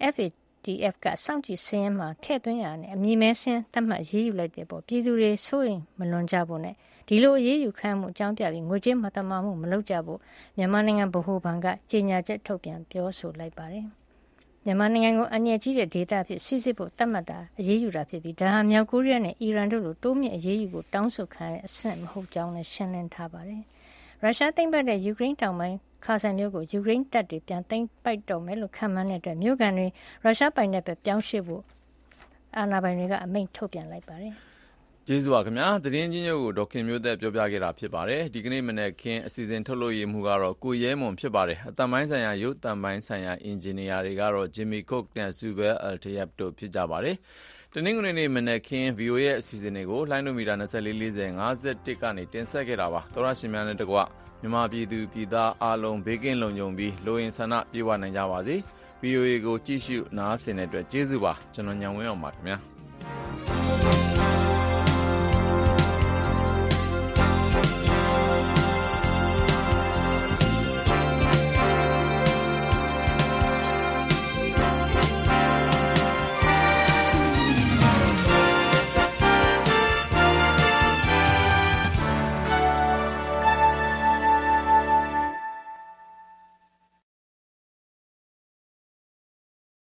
FATF ကစောင့်ကြည့်စင်းမှာထည့်သွင်းရတဲ့အမည်မဲစင်းသတ်မှတ်ရေးယူလိုက်တဲ့ပေါ်ပြည်သူတွေစိုးရိမ်မလွန်ကြဖို့နဲ့ဒီလိုရေးယူခံမှုအကြောင်းပြပြီးငွေကြေးမတမာမှုမလုပ်ကြဖို့မြန်မာနိုင်ငံဗဟိုဘဏ်ကကြေညာချက်ထုတ်ပြန်ပြောဆိုလိုက်ပါတယ်။မြန်မာနိုင်ငံကိုအန္တရာယ်ကြီးတဲ့ဒေသအဖြစ်စီစစ်ဖို့သတ်မှတ်တာအရေးယူတာဖြစ်ပြီးဒါဟာမြောက်ကိုရီးယားနဲ့အီရန်တို့လိုတိုးမြင့်အရေးယူဖို့တောင်းဆိုခံရတဲ့အဆင့်မဟုတ်ကြောင်းလည်းရှင်းလင်းထားပါတယ်။ရုရှားသိမ်းပိုက်တဲ့ယူကရိန်းတောင်ပိုင်းခါဆန်မြို့ကိုယူကရိန်းတပ်တွေပြန်သိမ်းပိုက်တော့မယ်လို့ခန့်မှန်းတဲ့အတွက်မြို့ကန်တွေရုရှားပိုင်နက်ပဲပြောင်းရွှေ့ဖို့အာဏာပိုင်တွေကအမိန့်ထုတ်ပြန်လိုက်ပါတယ်။ကျေးဇူးပါခင်ဗျာသတင်းချင်းချုပ်ကိုဒေါက်ခင်မျိုးသက်ပြောပြခဲ့တာဖြစ်ပါတယ်ဒီကနေ့မနေ့ခင်းအစီအစဉ်ထုတ်လို့ရမှုကတော့ကိုရဲမွန်ဖြစ်ပါတယ်အတန်ပိုင်းဆိုင်ရာရုပ်တန်ပိုင်းဆိုင်ရာအင်ဂျင်နီယာတွေကတော့ Jimmy Cook နဲ့ Zubel Altayeb တို့ဖြစ်ကြပါတယ်တနင်္ဂနွေနေ့မနက်ခင်း VOA ရဲ့အစီအစဉ်တွေကိုလိုင်းနိုမီတာ2440 51ကနေတင်ဆက်ခဲ့တာပါသောရရှင်များနဲ့တကွမြန်မာပြည်သူပြည်သားအားလုံးဘေးကင်းလုံခြုံပြီးလိုအင်ဆန္ဒပြေဝနိုင်ကြပါစေ VOA ကိုကြည့်ရှုနားဆင်တဲ့အတွက်ကျေးဇူးပါကျွန်တော်ညံဝင်းအောင်ပါခင်ဗျာ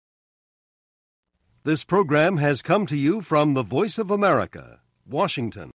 This program has come to you from the Voice of America, Washington.